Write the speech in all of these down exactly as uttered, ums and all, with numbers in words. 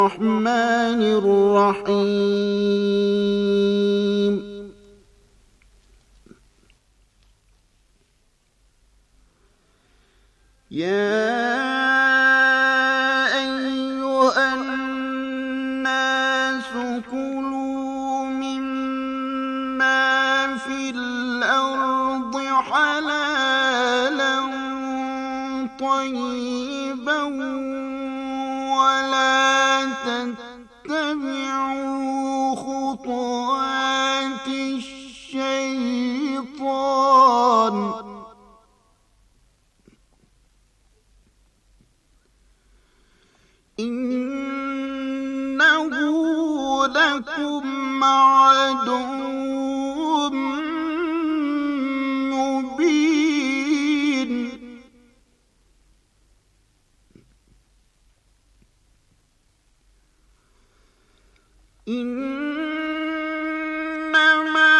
الرحمن الرحیم یا ایها الناس کلوا مما فی الارض حلالا طیبا ولا تتبعوا خطوات الشیطان إنه لكم عدو مبين إنما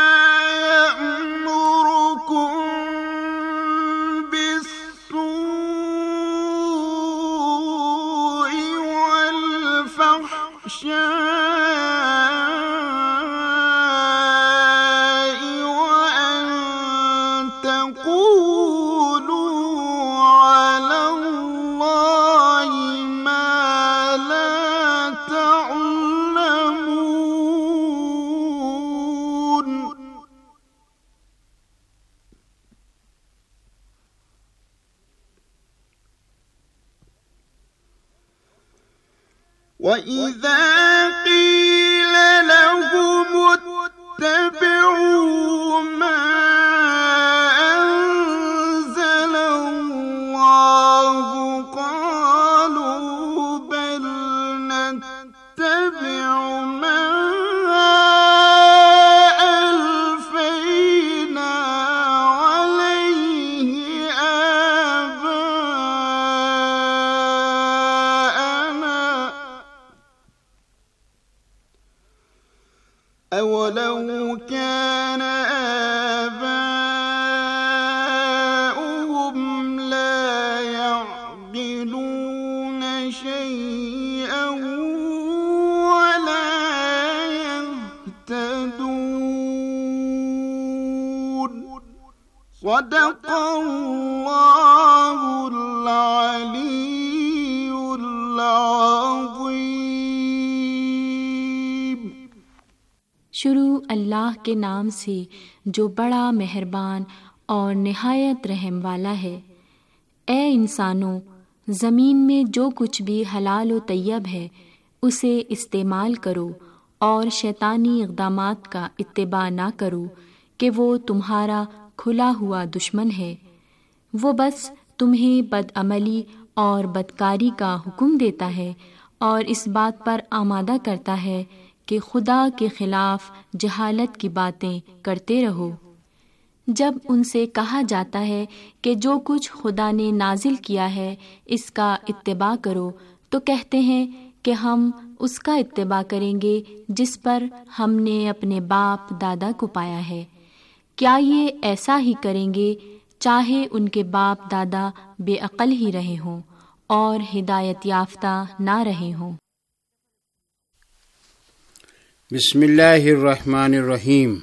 يأمركم بالسوء والفحشاء وأن تقولوا على الله ما لا تعلمون وَإِذَا قِيلَ لَهُمُ اتَّبِعُوا مَا أَنزَلَ اللَّهُ قَالُوا بَلْ نَتَّبِعُ مَا أَلْفَيْنَا عَلَيْهِ آبَاءَنَا أَوَلَوْ كَانَ آبَاؤُهُمْ لَا يَعْقِلُونَ شَيْئًا وَلَا يَهْتَدُونَ صدق اللہ العلی العظیم۔ شروع اللہ کے نام سے جو بڑا مہربان اور نہایت رحم والا ہے۔ اے انسانوں، زمین میں جو کچھ بھی حلال و طیب ہے اسے استعمال کرو اور شیطانی اقدامات کا اتباع نہ کرو کہ وہ تمہارا کھلا ہوا دشمن ہے۔ وہ بس تمہیں بدعملی اور بدکاری کا حکم دیتا ہے اور اس بات پر آمادہ کرتا ہے کہ خدا کے خلاف جہالت کی باتیں کرتے رہو۔ جب ان سے کہا جاتا ہے کہ جو کچھ خدا نے نازل کیا ہے اس کا اتباع کرو تو کہتے ہیں کہ ہم اس کا اتباع کریں گے جس پر ہم نے اپنے باپ دادا کو پایا ہے۔ کیا یہ ایسا ہی کریں گے چاہے ان کے باپ دادا بے عقل ہی رہے ہوں اور ہدایت یافتہ نہ رہے ہوں؟ بسم اللہ الرحمن الرحیم۔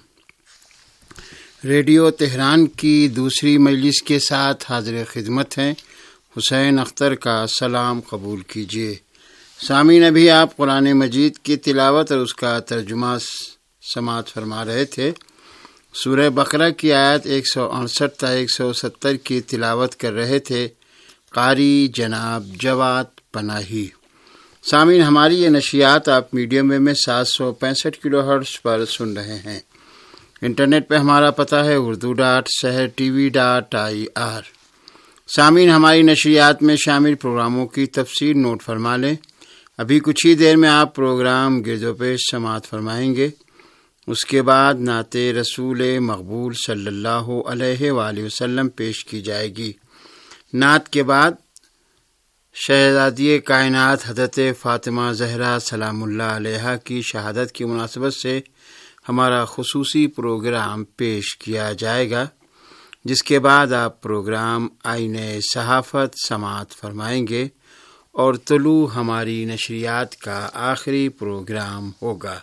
ریڈیو تہران کی دوسری مجلس کے ساتھ حاضر خدمت ہیں حسین اختر کا سلام قبول کیجیے۔ سامعین، ابھی آپ قرآن مجید کی تلاوت اور اس کا ترجمہ سماعت فرما رہے تھے۔ سورہ بقرہ کی آیت ایک سو اڑسٹھ تا ایک سو ستر کی تلاوت کر رہے تھے قاری جناب جواد پناہی۔ سامعین، ہماری یہ نشریات آپ میڈیم ویو میں سات سو پینسٹھ کلو ہرٹز پر سن رہے ہیں۔ انٹرنیٹ پہ ہمارا پتہ ہے Urdu dot Sahar T V dot I R. سامعین، ہماری نشریات میں شامل پروگراموں کی تفصیل نوٹ فرما لیں۔ ابھی کچھ ہی دیر میں آپ پروگرام گرد و پیش سماعت فرمائیں گے۔ اس کے بعد نعت رسول مقبول صلی اللہ علیہ وآلہ وسلم پیش کی جائے گی۔ نعت کے بعد شہزادی کائنات حضرت فاطمہ زہرا سلام اللہ علیہا کی شہادت کی مناسبت سے ہمارا خصوصی پروگرام پیش کیا جائے گا، جس کے بعد آپ پروگرام آئین صحافت سماعت فرمائیں گے اور طلوع ہماری نشریات کا آخری پروگرام ہوگا۔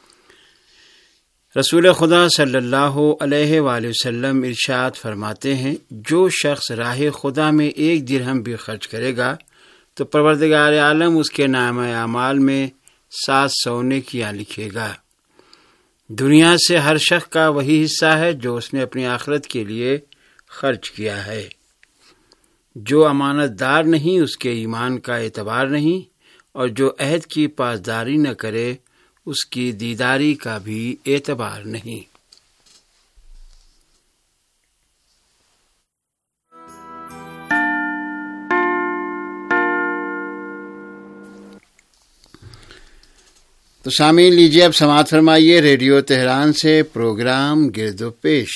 رسول خدا صلی اللہ علیہ وآلہ وسلم ارشاد فرماتے ہیں، جو شخص راہ خدا میں ایک درہم بھی خرچ کرے گا تو پروردگار عالم اس کے نامہ اعمال میں سات سو نیکیاں لکھے گا۔ دنیا سے ہر شخص کا وہی حصہ ہے جو اس نے اپنی آخرت کے لیے خرچ کیا ہے۔ جو امانت دار نہیں اس کے ایمان کا اعتبار نہیں، اور جو عہد کی پاسداری نہ کرے اس کی دیداری کا بھی اعتبار نہیں۔ تو سامعین، لیجیے اب سماعت فرمائیے ریڈیو تہران سے پروگرام گرد و پیش۔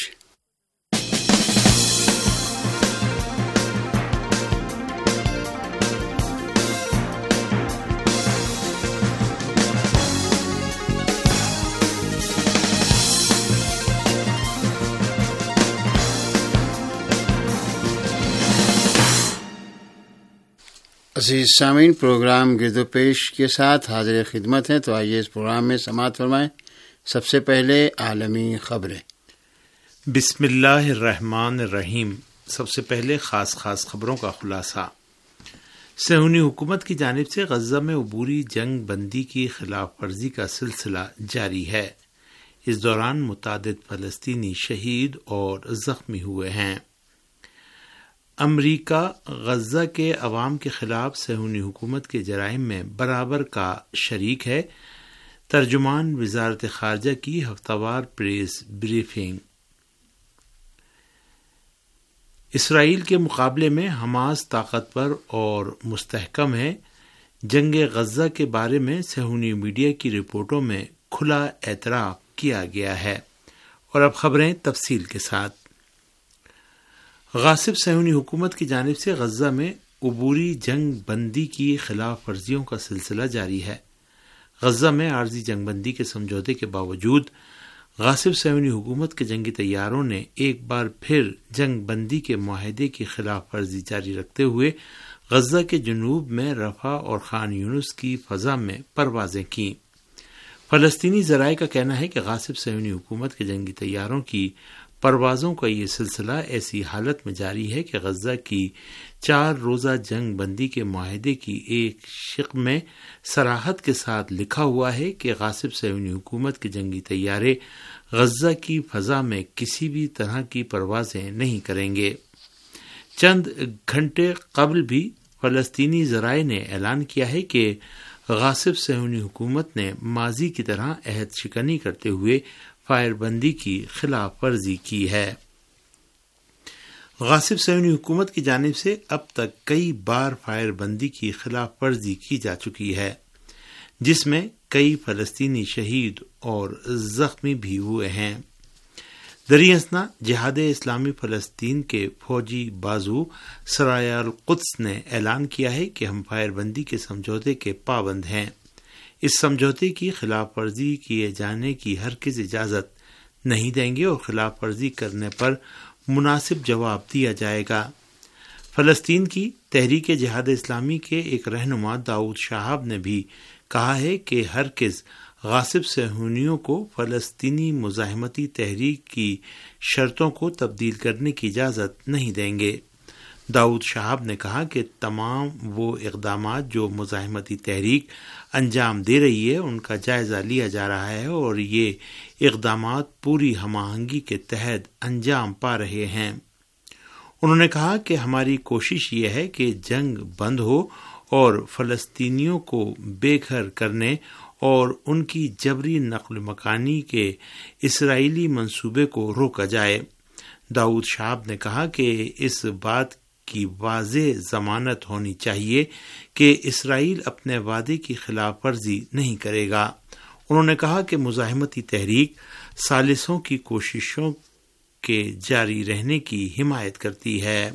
عزیز سامعین، پروگرام گرد و پیش کے ساتھ حاضر خدمت ہیں، تو آئیے اس پروگرام میں سماعت فرمائیں۔ سب سے پہلے عالمی خبریں۔ بسم اللہ الرحمن الرحیم۔ سب سے پہلے خاص خاص خبروں کا خلاصہ۔ صہیونی حکومت کی جانب سے غزہ میں عبوری جنگ بندی کی خلاف ورزی کا سلسلہ جاری ہے۔ اس دوران متعدد فلسطینی شہید اور زخمی ہوئے ہیں۔ امریکہ غزہ کے عوام کے خلاف صہیونی حکومت کے جرائم میں برابر کا شریک ہے۔ ترجمان وزارت خارجہ کی ہفتہ وار پریس بریفنگ۔ اسرائیل کے مقابلے میں حماس طاقتور اور مستحکم ہے۔ جنگ غزہ کے بارے میں صہیونی میڈیا کی رپورٹوں میں کھلا اعتراف کیا گیا ہے۔ اور اب خبریں تفصیل کے ساتھ۔ غاصب صہیونی حکومت کی جانب سے غزہ میں عبوری جنگ بندی کی خلاف ورزیوں کا سلسلہ جاری ہے۔ غزہ میں عارضی جنگ بندی کے سمجھوتے کے باوجود غاصب صہیونی حکومت کے جنگی طیاروں نے ایک بار پھر جنگ بندی کے معاہدے کی خلاف ورزی جاری رکھتے ہوئے غزہ کے جنوب میں رفح اور خان یونس کی فضا میں پروازیں کیں۔ فلسطینی ذرائع کا کہنا ہے کہ غاصب صہیونی حکومت کے جنگی طیاروں کی پروازوں کا یہ سلسلہ ایسی حالت میں جاری ہے کہ غزہ کی چار روزہ جنگ بندی کے معاہدے کی ایک شق میں صراحت کے ساتھ لکھا ہوا ہے کہ غاصب صہیونی حکومت کے جنگی طیارے غزہ کی فضا میں کسی بھی طرح کی پروازیں نہیں کریں گے۔ چند گھنٹے قبل بھی فلسطینی ذرائع نے اعلان کیا ہے کہ غاصب صہیونی حکومت نے ماضی کی طرح عہد شکنی کرتے ہوئے فائر بندی کی خلاف ورزی کی ہے۔ غاصب صہیونی حکومت کی جانب سے اب تک کئی بار فائر بندی کی خلاف ورزی کی جا چکی ہے، جس میں کئی فلسطینی شہید اور زخمی بھی ہوئے ہیں۔ دریں اثنا جہاد اسلامی فلسطین کے فوجی بازو سرایہ القدس نے اعلان کیا ہے کہ ہم فائر بندی کے سمجھوتے کے پابند ہیں۔ اس سمجھوتے کی خلاف ورزی کیے جانے کی ہرگز اجازت نہیں دیں گے اور خلاف ورزی کرنے پر مناسب جواب دیا جائے گا۔ فلسطین کی تحریک جہاد اسلامی کے ایک رہنما داؤد شہاب نے بھی کہا ہے کہ ہرگز غاصب صہیونیوں کو فلسطینی مزاحمتی تحریک کی شرطوں کو تبدیل کرنے کی اجازت نہیں دیں گے۔ داؤد شہاب نے کہا کہ تمام وہ اقدامات جو مزاحمتی تحریک انجام دے رہی ہے ان کا جائزہ لیا جا رہا ہے اور یہ اقدامات پوری ہم آہنگی کے تحت انجام پا رہے ہیں۔ انہوں نے کہا کہ ہماری کوشش یہ ہے کہ جنگ بند ہو اور فلسطینیوں کو بے گھر کرنے اور ان کی جبری نقل مکانی کے اسرائیلی منصوبے کو روکا جائے۔ داؤد شہاب نے کہا کہ اس بات کی واضح ضمانت ہونی چاہیے کہ اسرائیل اپنے وعدے کی خلاف ورزی نہیں کرے گا۔ انہوں نے کہا کہ مزاحمتی تحریک ثالثوں کی کوششوں کے جاری رہنے کی حمایت کرتی ہے۔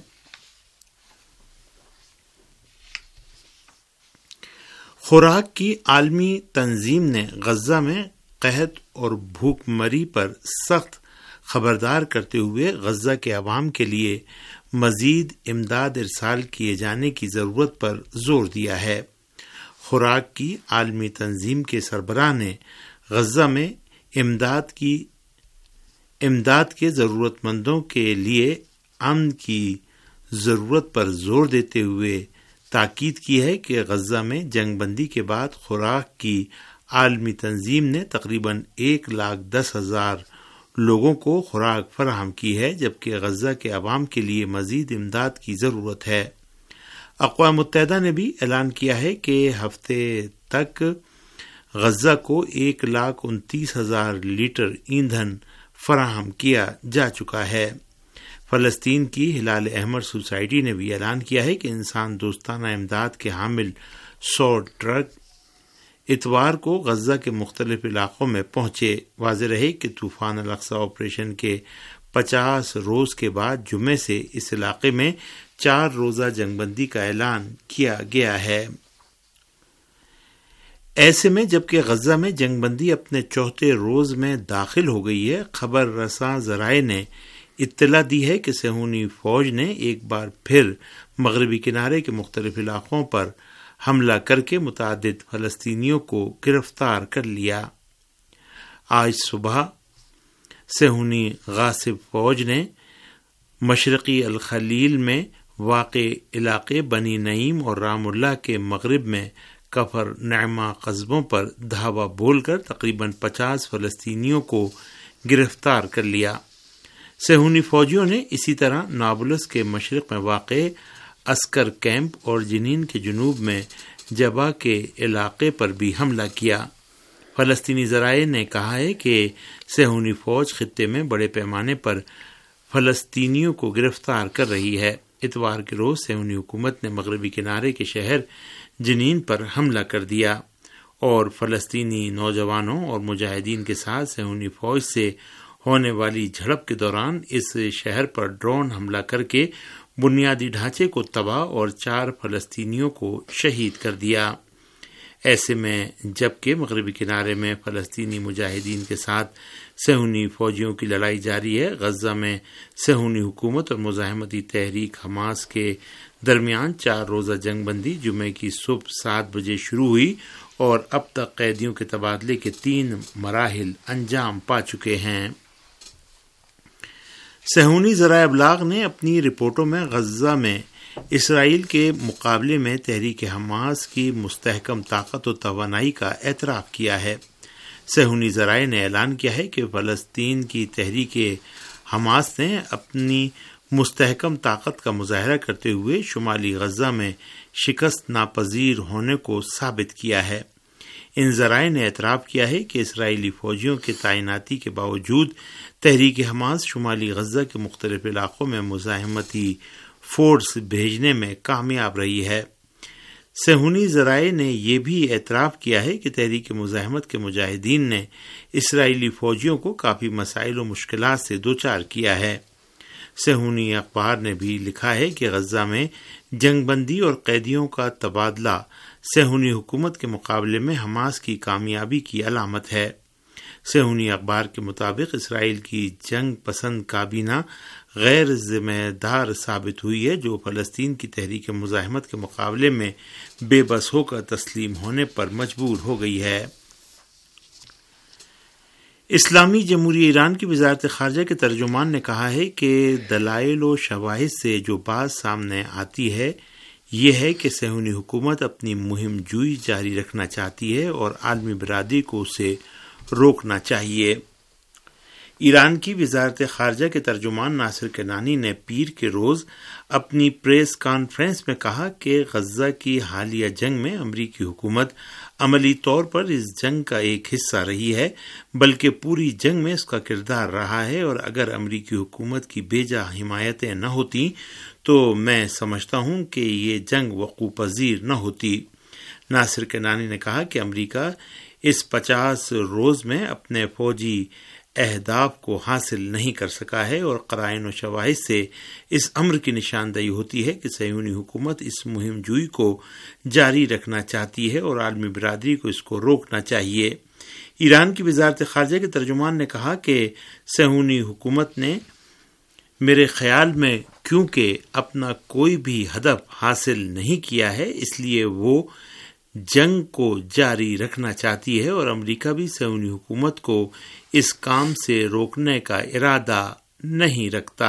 خوراک کی عالمی تنظیم نے غزہ میں قحط اور بھوک مری پر سخت خبردار کرتے ہوئے غزہ کے عوام کے لیے مزید امداد ارسال کیے جانے کی ضرورت پر زور دیا ہے۔ خوراک کی عالمی تنظیم کے سربراہ نے غزہ میں امداد کی امداد کے ضرورت مندوں کے لیے امن کی ضرورت پر زور دیتے ہوئے تاکید کی ہے کہ غزہ میں جنگ بندی کے بعد خوراک کی عالمی تنظیم نے تقریباً ایک لاکھ دس ہزار لوگوں کو خوراک فراہم کی ہے، جبکہ غزہ کے عوام کے لیے مزید امداد کی ضرورت ہے۔ اقوام متحدہ نے بھی اعلان کیا ہے کہ ہفتے تک غزہ کو ایک لاکھ انتیس ہزار لیٹر ایندھن فراہم کیا جا چکا ہے۔ فلسطین کی ہلال احمر سوسائٹی نے بھی اعلان کیا ہے کہ انسان دوستانہ امداد کے حامل سو ٹرک اتوار کو غزہ کے مختلف علاقوں میں پہنچے۔ واضح رہے کہ طوفان الاقصی آپریشن کے پچاس روز کے بعد جمعے سے اس علاقے میں چار روزہ جنگ بندی کا اعلان کیا گیا ہے۔ ایسے میں جبکہ غزہ میں جنگ بندی اپنے چوتھے روز میں داخل ہو گئی ہے، خبر رساں ذرائع نے اطلاع دی ہے کہ صہیونی فوج نے ایک بار پھر مغربی کنارے کے مختلف علاقوں پر حملہ کر کے متعدد فلسطینیوں کو گرفتار کر لیا۔ آج صبح صہیونی غاصب فوج نے مشرقی الخلیل میں واقع علاقے بنی نعیم اور رام اللہ کے مغرب میں کفر نعمہ قصبوں پر دھاوا بول کر تقریباً پچاس فلسطینیوں کو گرفتار کر لیا۔ صہیونی فوجیوں نے اسی طرح نابلس کے مشرق میں واقع عسکر کیمپ اور جنین کے جنوب میں جبا کے علاقے پر بھی حملہ کیا۔ فلسطینی ذرائع نے کہا ہے کہ صہیونی فوج خطے میں بڑے پیمانے پر فلسطینیوں کو گرفتار کر رہی ہے۔ اتوار کے روز صہیونی حکومت نے مغربی کنارے کے شہر جنین پر حملہ کر دیا اور فلسطینی نوجوانوں اور مجاہدین کے ساتھ صہیونی فوج سے ہونے والی جھڑپ کے دوران اس شہر پر ڈرون حملہ کر کے بنیادی ڈھانچے کو تباہ اور چار فلسطینیوں کو شہید کر دیا۔ ایسے میں جبکہ مغربی کنارے میں فلسطینی مجاہدین کے ساتھ صہیونی فوجیوں کی لڑائی جاری ہے، غزہ میں صہیونی حکومت اور مزاحمتی تحریک حماس کے درمیان چار روزہ جنگ بندی جمعے کی صبح سات بجے شروع ہوئی اور اب تک قیدیوں کے تبادلے کے تین مراحل انجام پا چکے ہیں۔ صہیونی ذرائع ابلاغ نے اپنی رپورٹوں میں غزہ میں اسرائیل کے مقابلے میں تحریک حماس کی مستحکم طاقت و توانائی کا اعتراف کیا ہے۔ صہیونی ذرائع نے اعلان کیا ہے کہ فلسطین کی تحریک حماس نے اپنی مستحکم طاقت کا مظاہرہ کرتے ہوئے شمالی غزہ میں شکست ناپذیر ہونے کو ثابت کیا ہے۔ ان ذرائع نے اعتراف کیا ہے کہ اسرائیلی فوجیوں کے تعیناتی کے باوجود تحریک حماس شمالی غزہ کے مختلف علاقوں میں مزاحمتی فورس بھیجنے میں کامیاب رہی ہے۔ صہیونی ذرائع نے یہ بھی اعتراف کیا ہے کہ تحریک مزاحمت کے مجاہدین نے اسرائیلی فوجیوں کو کافی مسائل و مشکلات سے دوچار کیا ہے۔ صہیونی اخبار نے بھی لکھا ہے کہ غزہ میں جنگ بندی اور قیدیوں کا تبادلہ صہیونی حکومت کے مقابلے میں حماس کی کامیابی کی علامت ہے۔ صہیونی اخبار کے مطابق اسرائیل کی جنگ پسند کابینہ غیر ذمہ دار ثابت ہوئی ہے، جو فلسطین کی تحریک مزاحمت کے مقابلے میں بے بس ہو کر تسلیم ہونے پر مجبور ہو گئی ہے۔ اسلامی جمہوریہ ایران کی وزارت خارجہ کے ترجمان نے کہا ہے کہ دلائل و شواہد سے جو بات سامنے آتی ہے یہ ہے کہ صہیونی حکومت اپنی مہم جوئی جاری رکھنا چاہتی ہے اور عالمی برادری کو اسے روکنا چاہیے۔ ایران کی وزارت خارجہ کے ترجمان ناصر کنانی نے پیر کے روز اپنی پریس کانفرنس میں کہا کہ غزہ کی حالیہ جنگ میں امریکی حکومت عملی طور پر اس جنگ کا ایک حصہ رہی ہے، بلکہ پوری جنگ میں اس کا کردار رہا ہے، اور اگر امریکی حکومت کی بیجا حمایتیں نہ ہوتی تو میں سمجھتا ہوں کہ یہ جنگ وقوع پذیر نہ ہوتی۔ ناصر کنانی نے کہا کہ امریکہ اس پچاس روز میں اپنے فوجی اہداف کو حاصل نہیں کر سکا ہے، اور قرائن و شواہد سے اس امر کی نشاندہی ہوتی ہے کہ صہیونی حکومت اس مہم جوئی کو جاری رکھنا چاہتی ہے اور عالمی برادری کو اس کو روکنا چاہیے۔ ایران کی وزارت خارجہ کے ترجمان نے کہا کہ صہیونی حکومت نے میرے خیال میں کیونکہ اپنا کوئی بھی ہدف حاصل نہیں کیا ہے اس لیے وہ جنگ کو جاری رکھنا چاہتی ہے اور امریکہ بھی صہیونی حکومت کو اس کام سے روکنے کا ارادہ نہیں رکھتا۔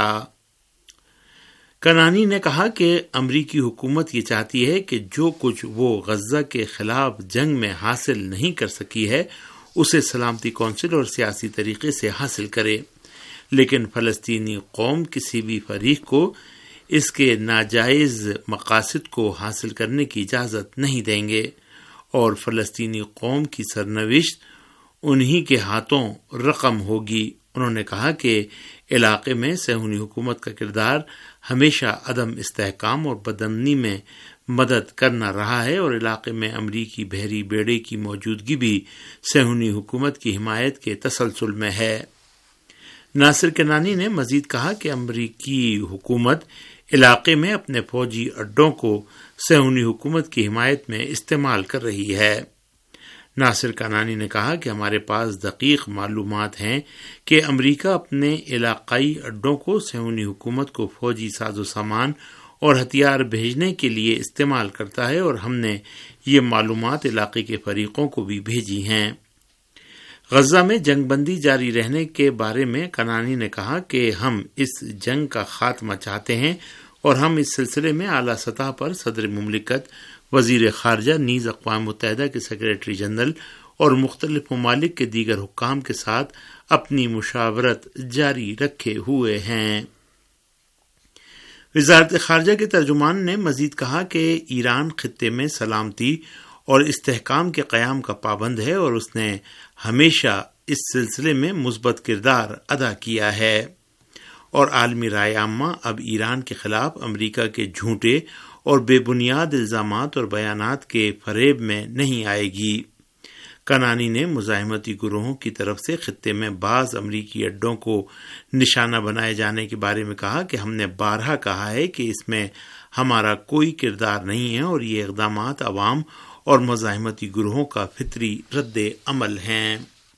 کنانی نے کہا کہ امریکی حکومت یہ چاہتی ہے کہ جو کچھ وہ غزہ کے خلاف جنگ میں حاصل نہیں کر سکی ہے اسے سلامتی کونسل اور سیاسی طریقے سے حاصل کرے، لیکن فلسطینی قوم کسی بھی فریق کو اس کے ناجائز مقاصد کو حاصل کرنے کی اجازت نہیں دیں گے، اور فلسطینی قوم کی سرنوشت انہی کے ہاتھوں رقم ہوگی۔ انہوں نے کہا کہ علاقے میں صہیونی حکومت کا کردار ہمیشہ عدم استحکام اور بدامنی میں مدد کرنا رہا ہے، اور علاقے میں امریکی بحری بیڑے کی موجودگی بھی صہیونی حکومت کی حمایت کے تسلسل میں ہے۔ ناصر کنانی نے مزید کہا کہ امریکی حکومت علاقے میں اپنے فوجی اڈوں کو صہیونی حکومت کی حمایت میں استعمال کر رہی ہے۔ ناصر کنانی نے کہا کہ ہمارے پاس دقیق معلومات ہیں کہ امریکہ اپنے علاقائی اڈوں کو صہیونی حکومت کو فوجی ساز و سامان اور ہتھیار بھیجنے کے لیے استعمال کرتا ہے، اور ہم نے یہ معلومات علاقے کے فریقوں کو بھی بھیجی ہیں۔ غزہ میں جنگ بندی جاری رہنے کے بارے میں کنانی نے کہا کہ ہم اس جنگ کا خاتمہ چاہتے ہیں، اور ہم اس سلسلے میں اعلیٰ سطح پر صدر مملکت، وزیر خارجہ، نیز اقوام متحدہ کے سیکریٹری جنرل اور مختلف ممالک کے دیگر حکام کے ساتھ اپنی مشاورت جاری رکھے ہوئے ہیں۔ وزارت خارجہ کے ترجمان نے مزید کہا کہ ایران خطے میں سلامتی اور استحکام کے قیام کا پابند ہے، اور اس نے ہمیشہ اس سلسلے میں مثبت کردار ادا کیا ہے، اور عالمی رائے عامہ اب ایران کے خلاف امریکہ کے جھوٹے اور بے بنیاد الزامات اور بیانات کے فریب میں نہیں آئے گی۔ کنانی نے مزاحمتی گروہوں کی طرف سے خطے میں بعض امریکی اڈوں کو نشانہ بنائے جانے کے بارے میں کہا کہ ہم نے بارہا کہا ہے کہ اس میں ہمارا کوئی کردار نہیں ہے، اور یہ اقدامات عوام اور مزاحمتی گروہوں کا فطری رد عمل ہیں۔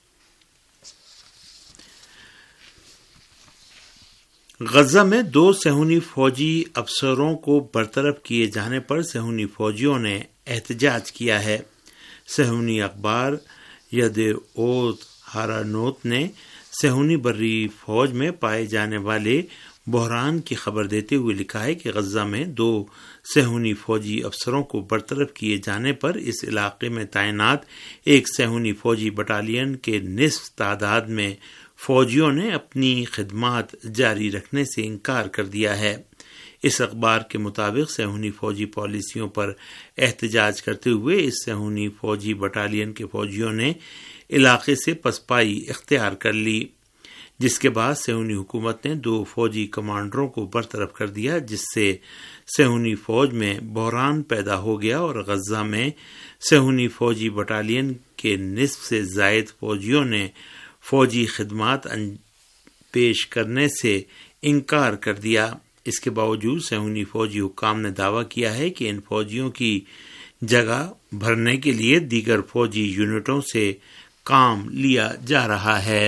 غزہ میں دو صہیونی فوجی افسروں کو برطرف کیے جانے پر صہیونی فوجیوں نے احتجاج کیا ہے۔ صہیونی اخبار یدعوت ہارانوت نے صہیونی بری فوج میں پائے جانے والے بحران کی خبر دیتے ہوئے لکھا ہے کہ غزہ میں دو صہیونی فوجی افسروں کو برطرف کیے جانے پر اس علاقے میں تعینات ایک صہیونی فوجی بٹالین کے نصف تعداد میں فوجیوں نے اپنی خدمات جاری رکھنے سے انکار کر دیا ہے۔ اس اخبار کے مطابق صہیونی فوجی پالیسیوں پر احتجاج کرتے ہوئے اس صہیونی فوجی بٹالین کے فوجیوں نے علاقے سے پسپائی اختیار کر لی، جس کے بعد صہیونی حکومت نے دو فوجی کمانڈروں کو برطرف کر دیا، جس سے صہیونی فوج میں بحران پیدا ہو گیا، اور غزہ میں صہیونی فوجی بٹالین کے نصف سے زائد فوجیوں نے فوجی خدمات پیش کرنے سے انکار کر دیا۔ اس کے باوجود صہیونی فوجی حکام نے دعویٰ کیا ہے کہ ان فوجیوں کی جگہ بھرنے کے لیے دیگر فوجی یونٹوں سے کام لیا جا رہا ہے۔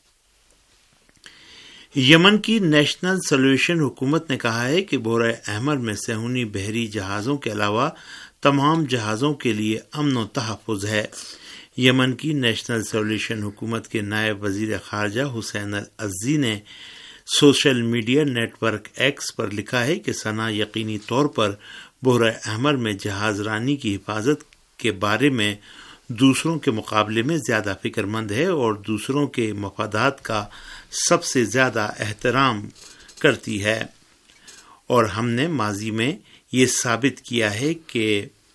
یمن کی نیشنل سولوشن حکومت نے کہا ہے کہ بحیرہ احمر میں صہیونی بحری جہازوں کے علاوہ تمام جہازوں کے لیے امن و تحفظ ہے۔ یمن کی نیشنل سولوشن حکومت کے نائب وزیر خارجہ حسین العزی نے social media network X پر لکھا ہے کہ صنع یقینی طور پر بحیرہ احمر میں جہاز رانی کی حفاظت کے بارے میں دوسروں کے مقابلے میں زیادہ فکر مند ہے اور دوسروں کے مفادات کا سب سے زیادہ احترام کرتی ہے، اور ہم نے ماضی میں یہ ثابت کیا ہے کہ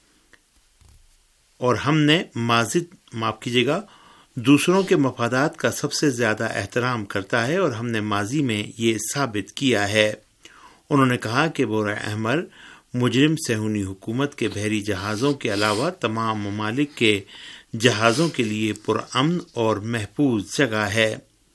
اور ہم نے ماضی معاف کیجیے گا دوسروں کے مفادات کا سب سے زیادہ احترام کرتا ہے اور ہم نے ماضی میں یہ ثابت کیا ہے۔ انہوں نے کہا کہ بحیرہ احمر مجرم صہیونی حکومت کے بحری جہازوں کے علاوہ تمام ممالک کے جہازوں کے لیے پرامن اور محفوظ جگہ ہے۔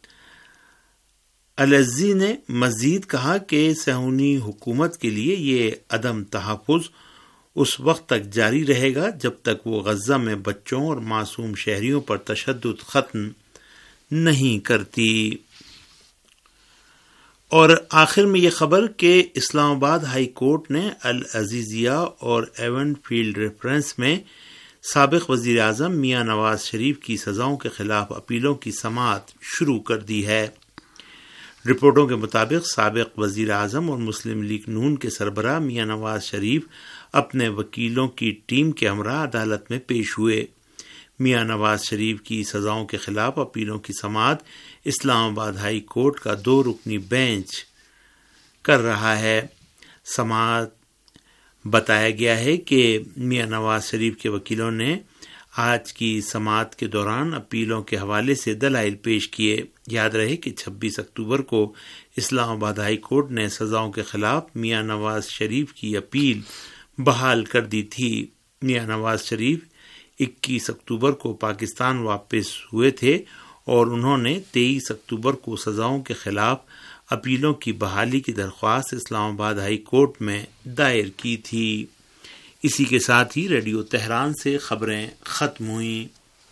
العزی نے مزید کہا کہ صہیونی حکومت کے لیے یہ عدم تحفظ اس وقت تک جاری رہے گا جب تک وہ غزہ میں بچوں اور معصوم شہریوں پر تشدد ختم نہیں کرتی۔ اور آخر میں یہ خبر کہ اسلام آباد ہائی کورٹ نے العزیزیہ اور ایون فیلڈ ریفرنس میں سابق وزیر اعظم میاں نواز شریف کی سزاؤں کے خلاف اپیلوں کی سماعت شروع کر دی ہے۔ رپورٹوں کے مطابق سابق وزیر اعظم اور مسلم لیگ نون کے سربراہ میاں نواز شریف اپنے وکیلوں کی ٹیم کے ہمراہ عدالت میں پیش ہوئے۔ میاں نواز شریف کی سزاؤں کے خلاف اپیلوں کی سماعت اسلام آباد ہائی کورٹ کا دو رکنی بینچ کر رہا ہے۔ سماعت بتایا گیا ہے کہ میاں نواز شریف کے وکیلوں نے آج کی سماعت کے دوران اپیلوں کے حوالے سے دلائل پیش کیے۔ یاد رہے کہ چھبیس اکتوبر کو اسلام آباد ہائی کورٹ نے سزاؤں کے خلاف میاں نواز شریف کی اپیل بحال کر دی تھی۔ میاں نواز شریف اکیس اکتوبر کو پاکستان واپس ہوئے تھے اور انہوں نے تیئیس اکتوبر کو سزاؤں کے خلاف اپیلوں کی بحالی کی درخواست اسلام آباد ہائی کورٹ میں دائر کی تھی۔ اسی کے ساتھ ہی ریڈیو تہران سے خبریں ختم ہوئیں۔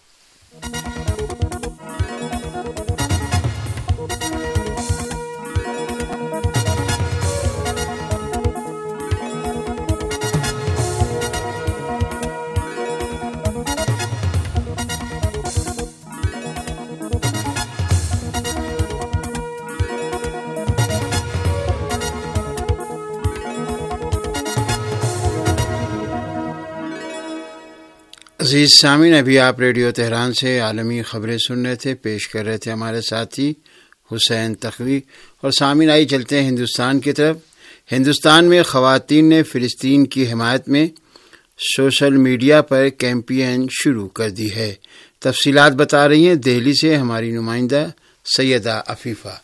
عزیز سامعین، ابھی آپ ریڈیو تہران سے عالمی خبریں سن رہے تھے، پیش کر رہے تھے ہمارے ساتھی حسین تقوی۔ اور سامعین، آئی چلتے ہیں ہندوستان کی طرف۔ ہندوستان میں خواتین نے فلسطین کی حمایت میں سوشل میڈیا پر کیمپین شروع کر دی ہے۔ تفصیلات بتا رہی ہیں دہلی سے ہماری نمائندہ سیدہ عفیفہ۔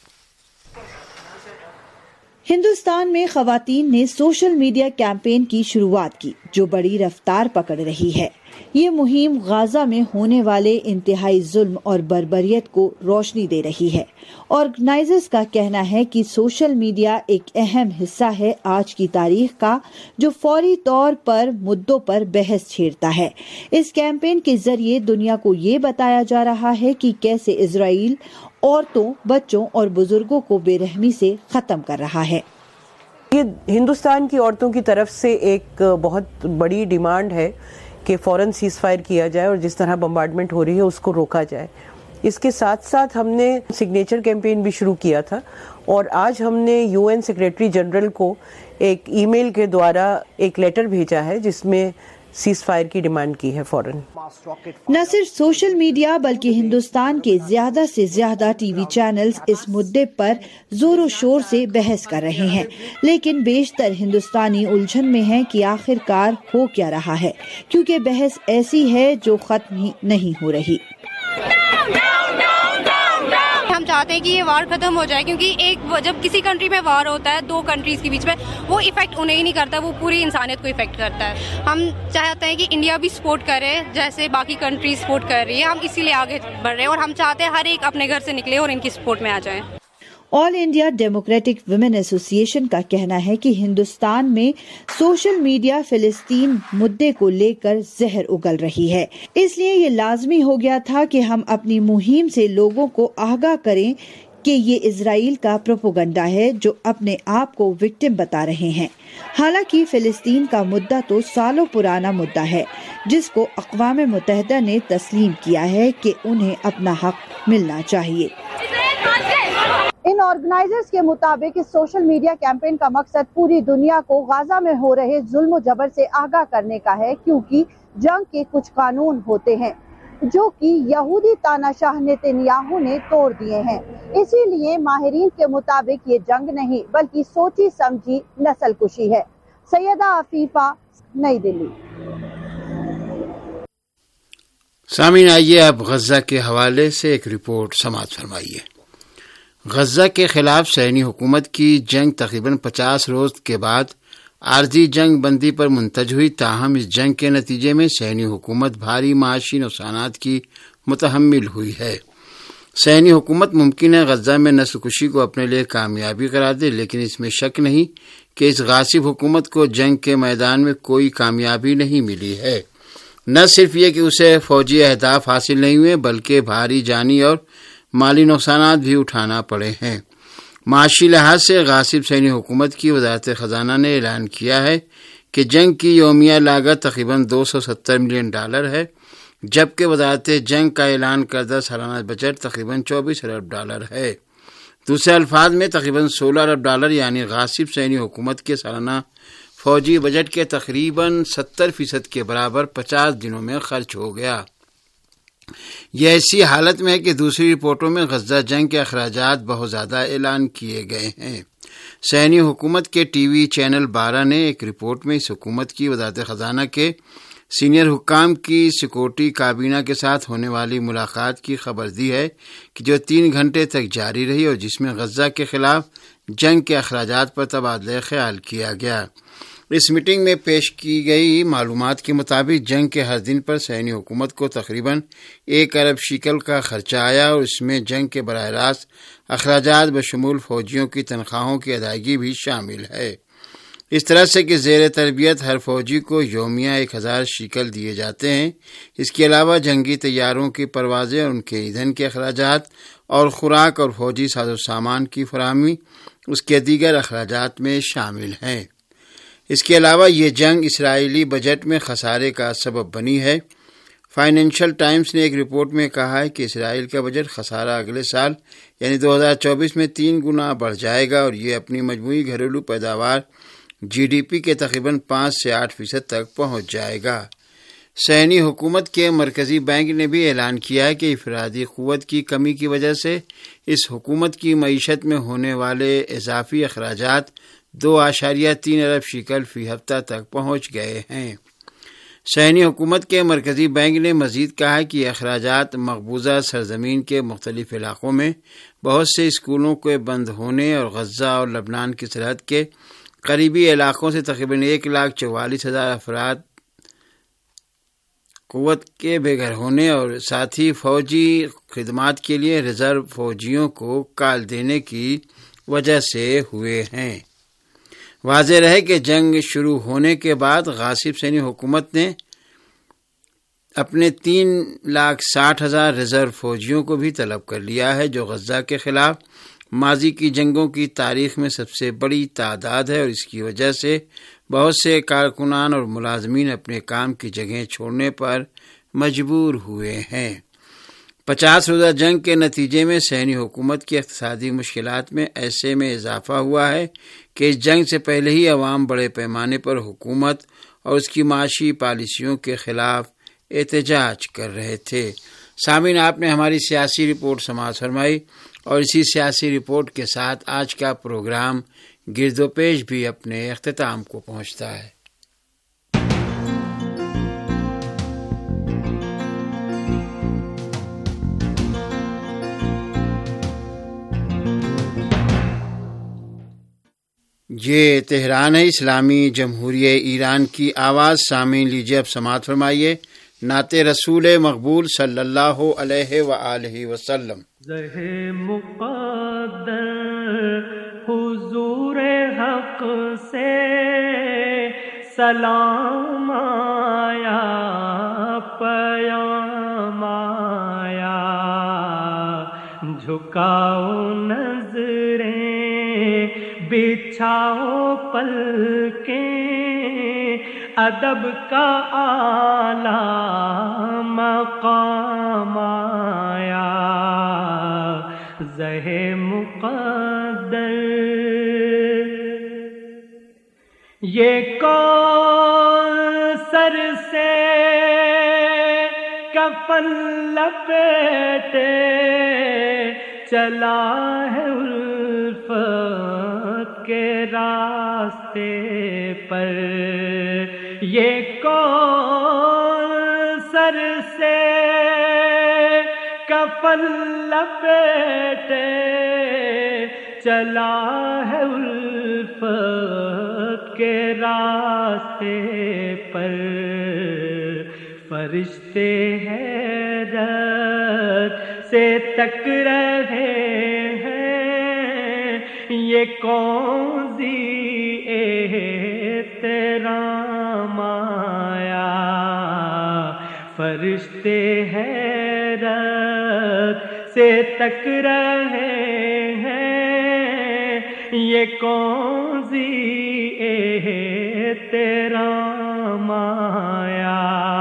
ہندوستان میں خواتین نے سوشل میڈیا کیمپین کی شروعات کی جو بڑی رفتار پکڑ رہی ہے۔ یہ مہم غزہ میں ہونے والے انتہائی ظلم اور بربریت کو روشنی دے رہی ہے۔ آرگنائزرز کا کہنا ہے کہ سوشل میڈیا ایک اہم حصہ ہے آج کی تاریخ کا جو فوری طور پر مدعوں پر بحث چھیڑتا ہے۔ اس کیمپین کے ذریعے دنیا کو یہ بتایا جا رہا ہے کہ کیسے اسرائیل عورتوں، بچوں اور بزرگوں کو بے رحمی سے ختم کر رہا ہے۔ یہ ہندوستان کی عورتوں کی طرف سے ایک بہت بڑی ڈیمانڈ ہے کہ فوراً سیز فائر کیا جائے اور جس طرح بمبارڈمنٹ ہو رہی ہے اس کو روکا جائے۔ اس کے ساتھ ساتھ ہم نے سگنیچر کیمپین بھی شروع کیا تھا اور آج ہم نے یو این سیکریٹری جنرل کو ایک ای میل کے دوارا ایک لیٹر بھیجا ہے جس میں سیز فائر کی ڈیمانڈ کی ہے فوراً۔ نہ صرف سوشل میڈیا بلکہ ہندوستان کے زیادہ سے زیادہ ٹی وی چینلز اس مدعے پر زور و شور سے بحث کر رہے ہیں، لیکن بیشتر ہندوستانی الجھن میں ہیں کہ آخر کار ہو کیا رہا ہے، کیونکہ بحث ایسی ہے جو ختم ہی نہیں ہو رہی۔ ہم چاہتے ہیں کہ یہ وار ختم ہو جائے، کیونکہ ایک جب کسی کنٹری میں وار ہوتا ہے دو کنٹریز کے بیچ میں، وہ افیکٹ انہیں ہی نہیں کرتا، وہ پوری انسانیت کو افیکٹ کرتا ہے۔ ہم چاہتے ہیں کہ انڈیا بھی سپورٹ کرے جیسے باقی کنٹریز سپورٹ کر رہی ہے، ہم اسی لیے آگے بڑھ رہے ہیں اور ہم چاہتے ہیں ہر ایک اپنے گھر سے نکلے اور ان کی سپورٹ میں آ جائیں۔ آل انڈیا ڈیموکریٹک ویمن ایسوسی ایشن کا کہنا ہے کہ ہندوستان میں سوشل میڈیا فلسطین مدعے کو لے کر زہر اگل رہی ہے، اس لیے یہ لازمی ہو گیا تھا کہ ہم اپنی مہم سے لوگوں کو آگاہ کریں کہ یہ اسرائیل کا پروپیگنڈا ہے جو اپنے آپ کو وکٹم بتا رہے ہیں۔ حالانکہ فلسطین کا مدعا تو سالوں پرانا مدعا ہے جس کو اقوام متحدہ نے تسلیم کیا ہے کہ انہیں اپنا حق ملنا چاہیے۔ ان آرگنائزرز کے مطابق اس سوشل میڈیا کیمپین کا مقصد پوری دنیا کو غزہ میں ہو رہے ظلم و جبر سے آگاہ کرنے کا ہے، کیونکہ جنگ کے کچھ قانون ہوتے ہیں جو کہ یہودی تاناشاہ نتنیاہو نے توڑ دیے ہیں۔ اسی لیے ماہرین کے مطابق یہ جنگ نہیں بلکہ سوچی سمجھی نسل کشی ہے۔ سیدہ عفیفہ، نئی دلی۔ سامعین، آئیے اب غزہ کے حوالے سے ایک رپورٹ سماعت فرمائیے۔ غزہ کے خلاف صہیونی حکومت کی جنگ تقریباً پچاس روز کے بعد عارضی جنگ بندی پر منتج ہوئی، تاہم اس جنگ کے نتیجے میں صہیونی حکومت بھاری معاشی نقصانات کی متحمل ہوئی ہے۔ صہیونی حکومت ممکن ہے غزہ میں نسل کشی کو اپنے لیے کامیابی قرار دے، لیکن اس میں شک نہیں کہ اس غاصب حکومت کو جنگ کے میدان میں کوئی کامیابی نہیں ملی ہے۔ نہ صرف یہ کہ اسے فوجی اہداف حاصل نہیں ہوئے بلکہ بھاری جانی اور مالی نقصانات بھی اٹھانا پڑے ہیں۔ معاشی لحاظ سے غاصب صہیونی حکومت کی وزارت خزانہ نے اعلان کیا ہے کہ جنگ کی یومیہ لاگت تقریباً دو سو ستر ملین ڈالر ہے، جبکہ وزارت جنگ کا اعلان کردہ سالانہ بجٹ تقریباً چوبیس ارب ڈالر ہے۔ دوسرے الفاظ میں تقریباً سولہ ارب ڈالر یعنی غاصب صہیونی حکومت کے سالانہ فوجی بجٹ کے تقریباً ستر فیصد کے برابر پچاس دنوں میں خرچ ہو گیا۔ یہ ایسی حالت میں ہے کہ دوسری رپورٹوں میں غزہ جنگ کے اخراجات بہت زیادہ اعلان کیے گئے ہیں۔ صہیونی حکومت کے ٹی وی چینل بارہ نے ایک رپورٹ میں اس حکومت کی وزارت خزانہ کے سینئر حکام کی سیکورٹی کابینہ کے ساتھ ہونے والی ملاقات کی خبر دی ہے کہ جو تین گھنٹے تک جاری رہی اور جس میں غزہ کے خلاف جنگ کے اخراجات پر تبادلہ خیال کیا گیا۔ اس میٹنگ میں پیش کی گئی معلومات کے مطابق جنگ کے ہر دن پر صہیونی حکومت کو تقریباً ایک ارب شیکل کا خرچہ آیا اور اس میں جنگ کے براہ راست اخراجات بشمول فوجیوں کی تنخواہوں کی ادائیگی بھی شامل ہے، اس طرح سے کہ زیر تربیت ہر فوجی کو یومیہ ایک ہزار شیکل دیے جاتے ہیں۔ اس کے علاوہ جنگی طیاروں کی پروازیں اور ان کے ایندھن کے اخراجات اور خوراک اور فوجی ساز و سامان کی فراہمی اس کے دیگر اخراجات میں شامل ہیں۔ اس کے علاوہ یہ جنگ اسرائیلی بجٹ میں خسارے کا سبب بنی ہے۔ فائنینشل ٹائمز نے ایک رپورٹ میں کہا ہے کہ اسرائیل کا بجٹ خسارہ اگلے سال یعنی دو ہزار چوبیس میں تین گنا بڑھ جائے گا اور یہ اپنی مجموعی گھریلو پیداوار جی ڈی پی کے تقریباً پانچ سے آٹھ فیصد تک پہنچ جائے گا۔ صہیونی حکومت کے مرکزی بینک نے بھی اعلان کیا ہے کہ افرادی قوت کی کمی کی وجہ سے اس حکومت کی معیشت میں ہونے والے اضافی اخراجات دو اشاریہ تین ارب شیکل فی ہفتہ تک پہنچ گئے ہیں۔ صہیونی حکومت کے مرکزی بینک نے مزید کہا ہے کہ یہ اخراجات مقبوضہ سرزمین کے مختلف علاقوں میں بہت سے اسکولوں کے بند ہونے اور غزہ اور لبنان کی سرحد کے قریبی علاقوں سے تقریباً ایک لاکھ چوالیس ہزار افراد قوت کے بے گھر ہونے اور ساتھ ہی فوجی خدمات کے لیے ریزرو فوجیوں کو کال دینے کی وجہ سے ہوئے ہیں۔ واضح رہے کہ جنگ شروع ہونے کے بعد غاصب صہیونی حکومت نے اپنے تین لاکھ ساٹھ ہزار ریزرو فوجیوں کو بھی طلب کر لیا ہے، جو غزہ کے خلاف ماضی کی جنگوں کی تاریخ میں سب سے بڑی تعداد ہے، اور اس کی وجہ سے بہت سے کارکنان اور ملازمین اپنے کام کی جگہیں چھوڑنے پر مجبور ہوئے ہیں۔ پچاس روزہ جنگ کے نتیجے میں صہیونی حکومت کی اقتصادی مشکلات میں ایسے میں اضافہ ہوا ہے کہ اس جنگ سے پہلے ہی عوام بڑے پیمانے پر حکومت اور اس کی معاشی پالیسیوں کے خلاف احتجاج کر رہے تھے۔ سامعین، آپ نے ہماری سیاسی رپورٹ سماعت فرمائی اور اسی سیاسی رپورٹ کے ساتھ آج کا پروگرام گرد و پیش بھی اپنے اختتام کو پہنچتا ہے۔ یہ تہران ہے، اسلامی جمہوریہ ایران کی آواز۔ سامعین، لیجیے اب سماعت فرمائیے نعت رسول مقبول صلی اللہ علیہ وآلہ وسلم۔ زہ مقدر حضور حق سے سلام آیا، پیام آیا، جھکاؤ نظریں بچھاؤ پلکیں، ادب کا اعلیٰ مقام آیا، زہ مقدر۔ یہ کوثر سے کفن لپیٹے چلا ہے الفت کے راستے پر، یہ کوثر سے کفن لپیٹے چلا ہے الفت کے راستے پر، فرشتے حیرت سے تک رہے ہیں، یہ کون سی احترام آیا، فرشتے حیرت سے تک رہے ہیں، یہ کون سی اے تیرا مایا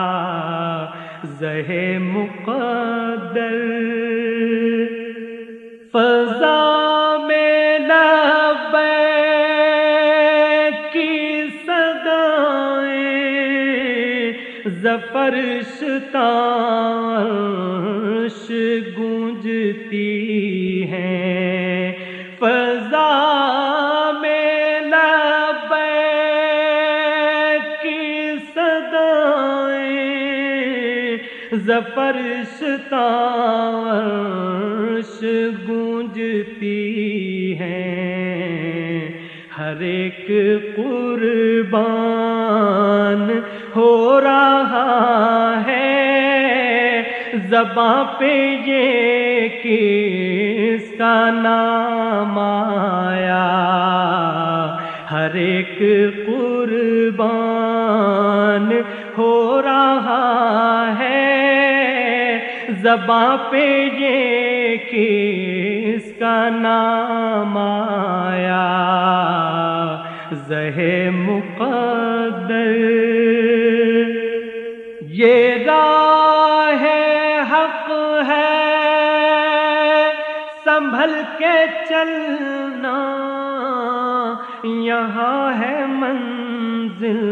زہ مقدر فضا میں لبیک کی صدائیں زفرش تاش گونجتی ہیں فضا میں لبیک کی صدائیں زفرش تاش گونجتی ہیں ہر ایک قربان ہو رہا ہے زباں پہ یہ کس کا نام آیا ہر ایک قربان ہو رہا ہے زباں پہ یہ کس کا نام آیا زہ مقدر یہ راہ حق ہے سنبھل کے چلنا یہاں ہے منزل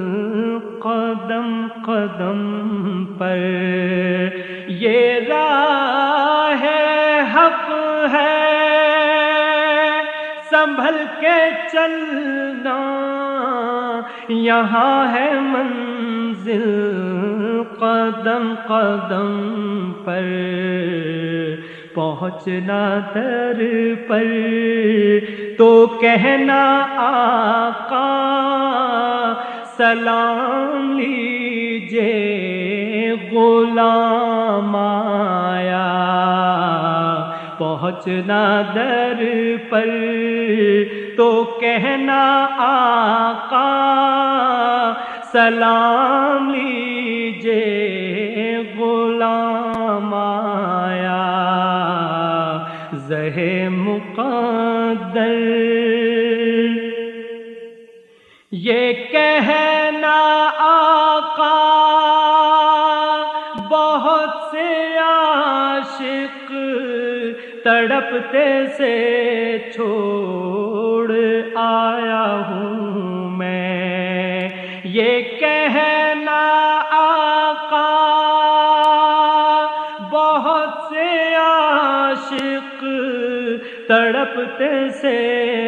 قدم قدم پر یہ راہ حق ہے سنبھل کے چلنا یہاں ہے منزل قدم قدم پر پہنچنا در پر تو کہنا آقا سلام لیجے غلام آیا پہنچنا در پر تو کہنا آقا سلام لیجے غلام آیا زہ مقدر یہ کہنا آقا بہت سے عاشق تڑپتے سے چھوڑ آیا ہوں میں یہ کہنا آقا بہت سے عاشق تڑپتے سے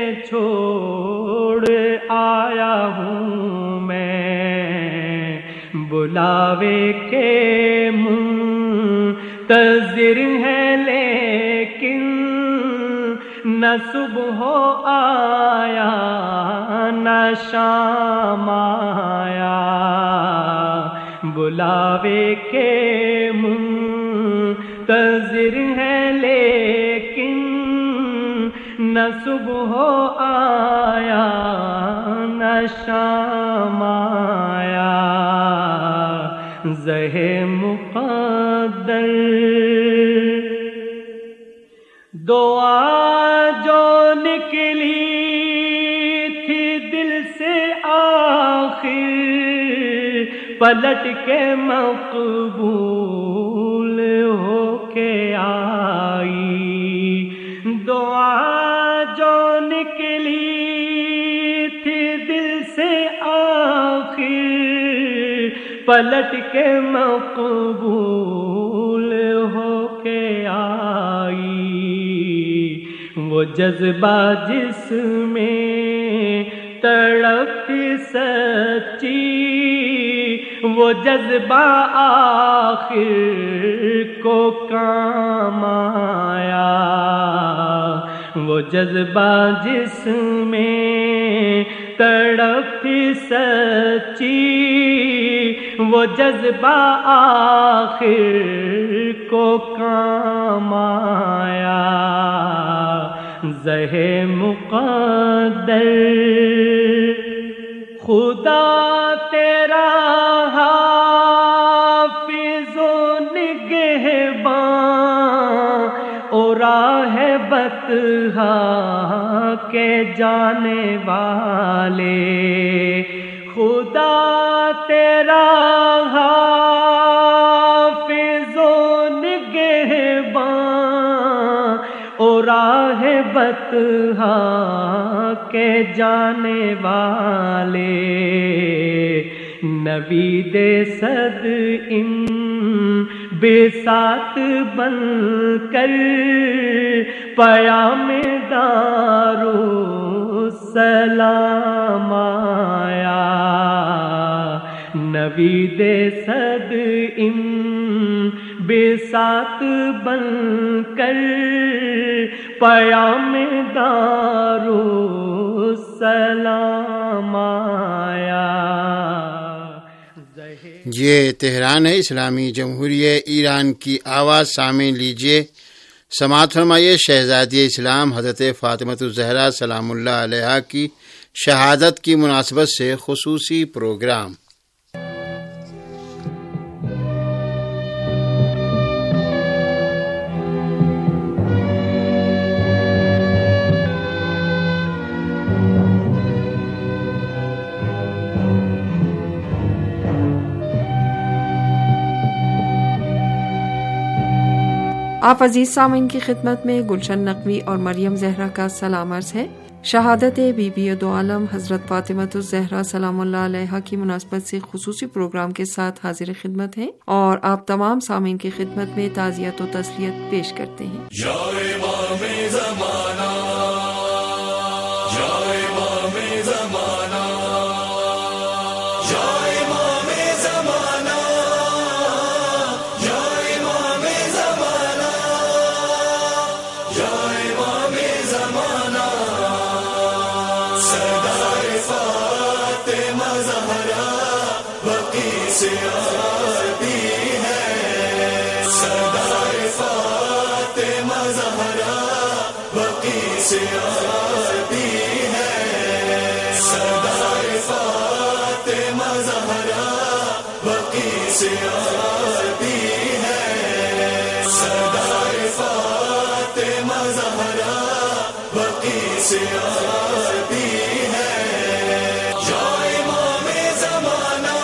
چھوڑ آیا ہوں میں بلاوے کے منتظر ہے لیکن نہ صبح آیا نہ شام آیا بلاوے کے منتظر ہے لیکن نہ صبح آیا نہ شام آیا زہ مقدر دعا جو نکلی تھی دل سے آخر پلٹ کے مقبول ہو کے آئی دعا جو نکلی تھی دل سے آخر پلٹ کے مقبول ہو کے آئی وہ جذبہ جس میں تڑپ تھی سچی وہ جذبہ آخر کو کام آیا وہ جذبہ جس میں تڑپ تھی سچی وہ جذبہ آخر کو کام آیا زہ مقدر خدا تیرا حافظ و نگہباں اور راہ بر بطحا کے جانے والے، خدا تیرا حافظ و نگہباں، اور راہ بطحا کے جانے والے، نوید صد ان بے ساتھ بن کر پیام دارالسلام آیا، نوید صد ان بے ساتھ بن کر پیام دارالسلام آیا۔ یہ تہران ہے، اسلامی جمہوریہ ایران کی آواز۔ سامعین لیجیے سماعت فرمائیے شہزادی اسلام حضرت فاطمۃ الزہرا سلام اللہ علیہا کی شہادت کی مناسبت سے خصوصی پروگرام۔ آپ عزیز سامعین کی خدمت میں گلشن نقوی اور مریم زہرا کا سلام عرض ہے۔ شہادت بی بی دو عالم حضرت فاطمۃ الزہرا سلام اللہ علیہا کی مناسبت سے خصوصی پروگرام کے ساتھ حاضر خدمت ہیں اور آپ تمام سامعین کی خدمت میں تعزیت و تسلیت پیش کرتے ہیں۔ یا امام زمانہ، یا امام زمانہ، یا امام زمانہ، یا امام زمانہ، یا امام زمانہ، سردار فاطمہ زہرا بقی سے آتی ہے، سردار فاطمہ زہرا بقی سے آتی ہے، سردار فاطمہ زہرا بقی سے آتی ہے، سردار فاطمہ زہرا بقی سے آتی ہے، یا امام زمانہ،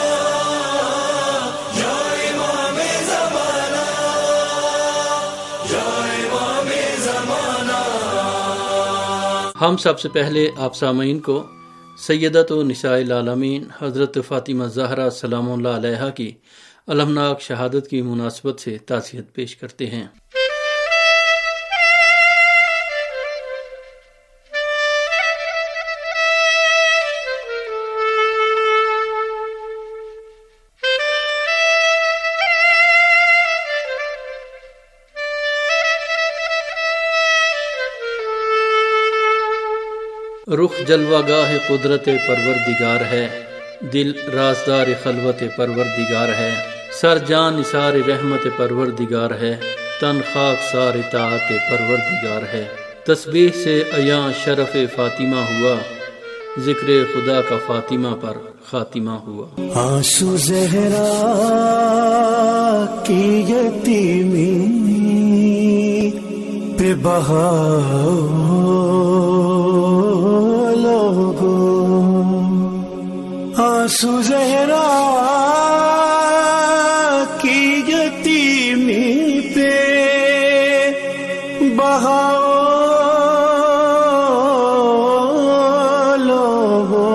یا امام زمانہ، یا امام زمانہ۔ ہم سب سے پہلے آپ سامعین کو سیدۃ نساء العالمین حضرت فاطمہ زہرا سلام اللہ علیہا کی المناک شہادت کی مناسبت سے تعزیت پیش کرتے ہیں۔ رخ جلوہ گاہ قدرت پروردگار ہے، دل رازدار خلوت پروردگار ہے، سر جان نثار رحمت پروردگار ہے، تن خاک سار اطاعت پروردگار ہے، تسبیح سے عیاں شرف فاطمہ ہوا، ذکر خدا کا فاطمہ پر خاتمہ ہوا۔ آنسو زہرا کی یتیمی پہ بہاؤ آنسو زہرا کی یتیمی پہ بہاؤ لوگو۔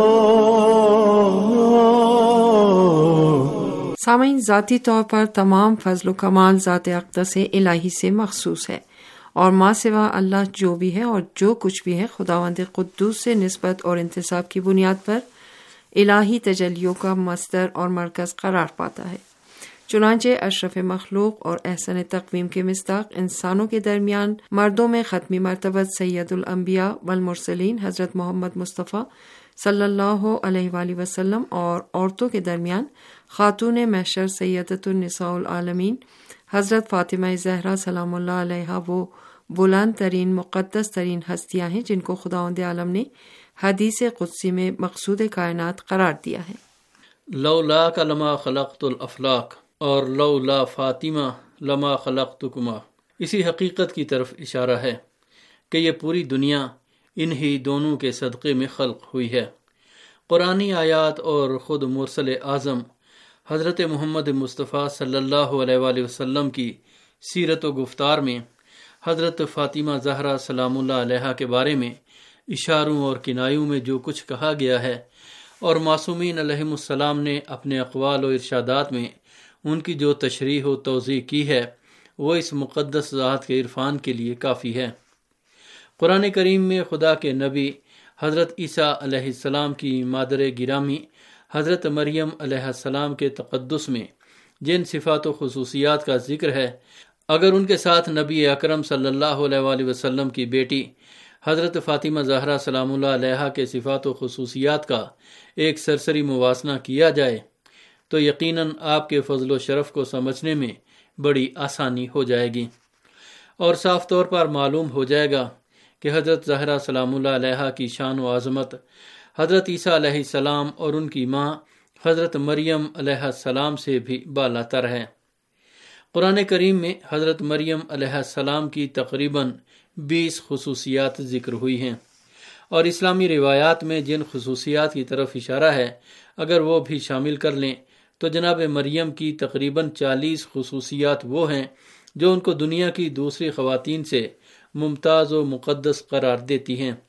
سامعین، ذاتی طور پر تمام فضل و کمال ذات اقدس الہی سے مخصوص ہے اور ماں سوا اللہ جو بھی ہے اور جو کچھ بھی ہے خداوند قدوس سے نسبت اور انتساب کی بنیاد پر الہی تجلیوں کا مصدر اور مرکز قرار پاتا ہے۔ چنانچہ اشرف مخلوق اور احسن تقویم کے مصداق انسانوں کے درمیان مردوں میں ختمی مرتبت سید الانبیاء والمرسلین حضرت محمد مصطفیٰ صلی اللہ علیہ وآلہ وسلم اور عورتوں کے درمیان خاتون محشر سیدۃ النساء العالمین حضرت فاطمہ زہرا سلام اللہ علیہا وہ بلند ترین مقدس ترین ہستیاں ہیں جن کو خداوند عالم نے حدیث قدسی میں مقصود کائنات قرار دیا ہے۔ لولا کا لما خلقت الافلاق اور لولا فاطمہ لما خلقتکما، اسی حقیقت کی طرف اشارہ ہے کہ یہ پوری دنیا انہی دونوں کے صدقے میں خلق ہوئی ہے۔ قرآنی آیات اور خود مرسل اعظم حضرت محمد مصطفیٰ صلی اللہ علیہ وآلہ وسلم کی سیرت و گفتار میں حضرت فاطمہ زہرا سلام اللہ علیہا کے بارے میں اشاروں اور کنایوں میں جو کچھ کہا گیا ہے، اور معصومین علیہم السلام نے اپنے اقوال و ارشادات میں ان کی جو تشریح و توضیح کی ہے، وہ اس مقدس ذات کے عرفان کے لیے کافی ہے۔ قرآن کریم میں خدا کے نبی حضرت عیسیٰ علیہ السلام کی مادر گرامی حضرت مریم علیہ السلام کے تقدس میں جن صفات و خصوصیات کا ذکر ہے، اگر ان کے ساتھ نبی اکرم صلی اللہ علیہ وآلہ وسلم کی بیٹی حضرت فاطمہ زہرا سلام اللہ علیہا کے صفات و خصوصیات کا ایک سرسری موازنہ کیا جائے تو یقیناً آپ کے فضل و شرف کو سمجھنے میں بڑی آسانی ہو جائے گی، اور صاف طور پر معلوم ہو جائے گا کہ حضرت زہرا سلام اللہ علیہا کی شان و عظمت حضرت عیسیٰ علیہ السلام اور ان کی ماں حضرت مریم علیہ السلام سے بھی بالا تر ہے۔ قرآن کریم میں حضرت مریم علیہ السلام کی تقریباً بیس خصوصیات ذکر ہوئی ہیں، اور اسلامی روایات میں جن خصوصیات کی طرف اشارہ ہے، اگر وہ بھی شامل کر لیں تو جناب مریم کی تقریباً چالیس خصوصیات وہ ہیں جو ان کو دنیا کی دوسری خواتین سے ممتاز و مقدس قرار دیتی ہیں۔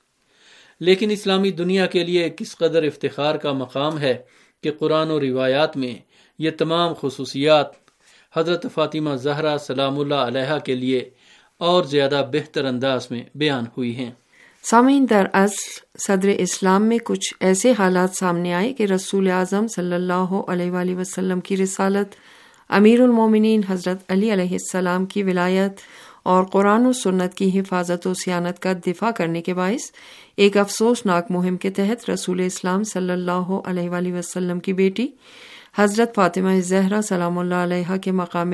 لیکن اسلامی دنیا کے لیے کس قدر افتخار کا مقام ہے کہ قرآن و روایات میں یہ تمام خصوصیات حضرت فاطمہ زہرا سلام اللہ علیہا کے لیے اور زیادہ بہتر انداز میں بیان ہوئی ہیں۔ سامعین، در اصل صدر اسلام میں کچھ ایسے حالات سامنے آئے کہ رسول اعظم صلی اللہ علیہ وآلہ وسلم کی رسالت، امیر المومنین حضرت علی علیہ السلام کی ولایت اور قرآن و سنت کی حفاظت و صیانت کا دفاع کرنے کے باعث ایک افسوسناک مہم کے تحت رسول اسلام صلی اللہ علیہ وآلہ وسلم کی بیٹی حضرت فاطمہ زہرا سلام اللہ علیہا کے مقام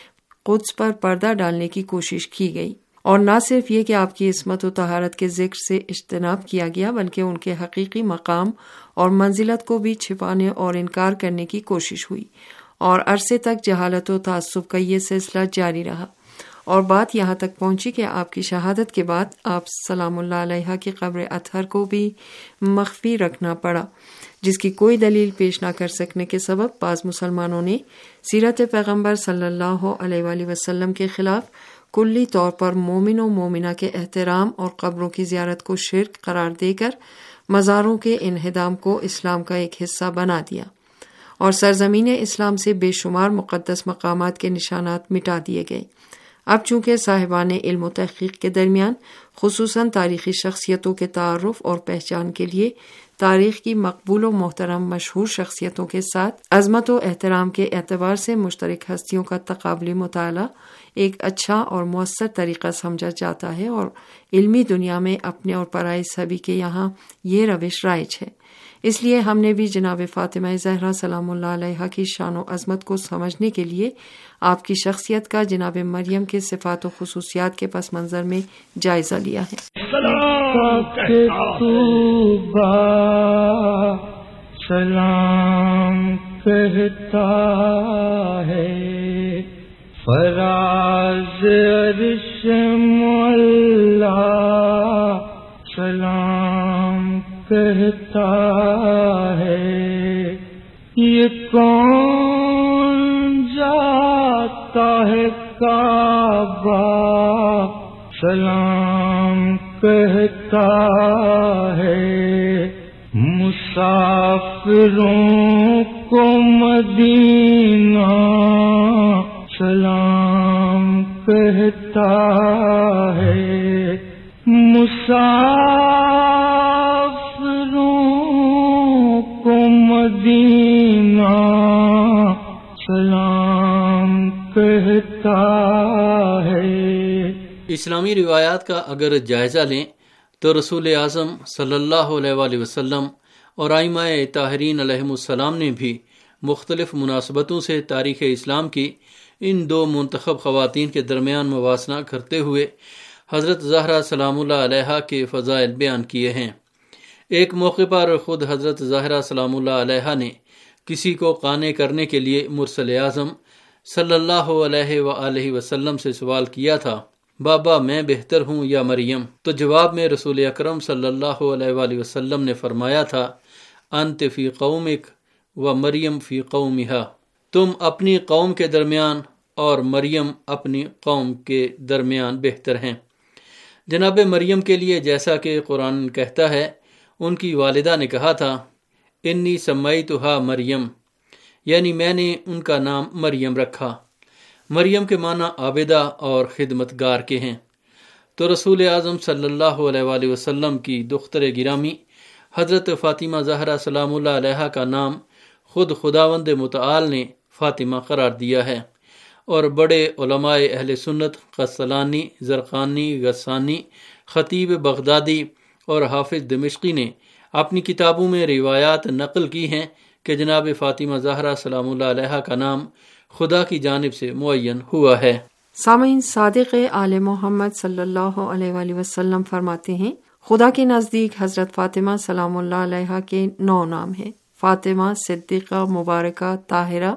قدس پر پردہ ڈالنے کی کوشش کی گئی، اور نہ صرف یہ کہ آپ کی عصمت و طہارت کے ذکر سے اجتناب کیا گیا، بلکہ ان کے حقیقی مقام اور منزلت کو بھی چھپانے اور انکار کرنے کی کوشش ہوئی، اور عرصے تک جہالت و تعصب کا یہ سلسلہ جاری رہا، اور بات یہاں تک پہنچی کہ آپ کی شہادت کے بعد آپ سلام اللہ علیہ کی قبر اطہر کو بھی مخفی رکھنا پڑا، جس کی کوئی دلیل پیش نہ کر سکنے کے سبب بعض مسلمانوں نے سیرت پیغمبر صلی اللہ علیہ وآلہ وسلم کے خلاف کلی طور پر مومن و مومنہ کے احترام اور قبروں کی زیارت کو شرک قرار دے کر مزاروں کے انہدام کو اسلام کا ایک حصہ بنا دیا، اور سرزمین اسلام سے بے شمار مقدس مقامات کے نشانات مٹا دیے گئے۔ اب چونکہ صاحبان علم و تحقیق کے درمیان خصوصاً تاریخی شخصیتوں کے تعارف اور پہچان کے لیے تاریخ کی مقبول و محترم مشہور شخصیتوں کے ساتھ عظمت و احترام کے اعتبار سے مشترک ہستیوں کا تقابلی مطالعہ ایک اچھا اور مؤثر طریقہ سمجھا جاتا ہے، اور علمی دنیا میں اپنے اور پرائے سبھی کے یہاں یہ روش رائج ہے۔ اس لیے ہم نے بھی جناب فاطمہ زہرا سلام اللہ علیہا کی شان و عظمت کو سمجھنے کے لیے آپ کی شخصیت کا جناب مریم کے صفات و خصوصیات کے پس منظر میں جائزہ لیا ہے۔ سلام کہتا ہے فراز عرش مولا، سلام کہتا ہے یہ کون جاتا ہے کعبہ، سلام کہتا ہے مسافروں کو مدینہ، سلام کہتا ہے مسافروں کو مدینہ، سلام کہتا ہے۔ اسلامی روایات کا اگر جائزہ لیں تو رسول اعظم صلی اللہ علیہ وآلہ وسلم اور ائمہ طاہرین علیہم السلام نے بھی مختلف مناسبتوں سے تاریخ اسلام کی ان دو منتخب خواتین کے درمیان موازنہ کرتے ہوئے حضرت زہرا سلام اللہ علیہا کے فضائل بیان کیے ہیں۔ ایک موقع پر خود حضرت زہرا سلام اللہ علیہا نے کسی کو قانع کرنے کے لیے مرسل اعظم صلی اللہ علیہ وآلہ وسلم سے سوال کیا تھا بابا میں بہتر ہوں یا مریم؟ تو جواب میں رسول اکرم صلی اللہ علیہ وآلہ وسلم نے فرمایا تھا، انت فی قومک و مریم فی قومہا، تم اپنی قوم کے درمیان اور مریم اپنی قوم کے درمیان بہتر ہیں۔ جناب مریم کے لیے جیسا کہ قرآن کہتا ہے، ان کی والدہ نے کہا تھا، انی سمیتھا مریم، یعنی میں نے ان کا نام مریم رکھا۔ مریم کے معنی عابدہ اور خدمتگار کے ہیں۔ تو رسول اعظم صلی اللہ علیہ وآلہ وسلم کی دختر گرامی حضرت فاطمہ زہرا سلام اللہ علیہا کا نام خود خداوند متعال نے فاطمہ قرار دیا ہے، اور بڑے علماء اہل سنت قسطلانی، زرقانی، غسانی، خطیب بغدادی اور حافظ دمشقی نے اپنی کتابوں میں روایات نقل کی ہیں کہ جناب فاطمہ زہرا سلام اللہ علیہا کا نام خدا کی جانب سے معین ہوا ہے۔ سامعین، صادق آل محمد صلی اللہ علیہ وآلہ وسلم فرماتے ہیں، خدا کے نزدیک حضرت فاطمہ سلام اللہ علیہا کے نو نام ہیں: فاطمہ، صدیقہ، مبارکہ، طاہرہ،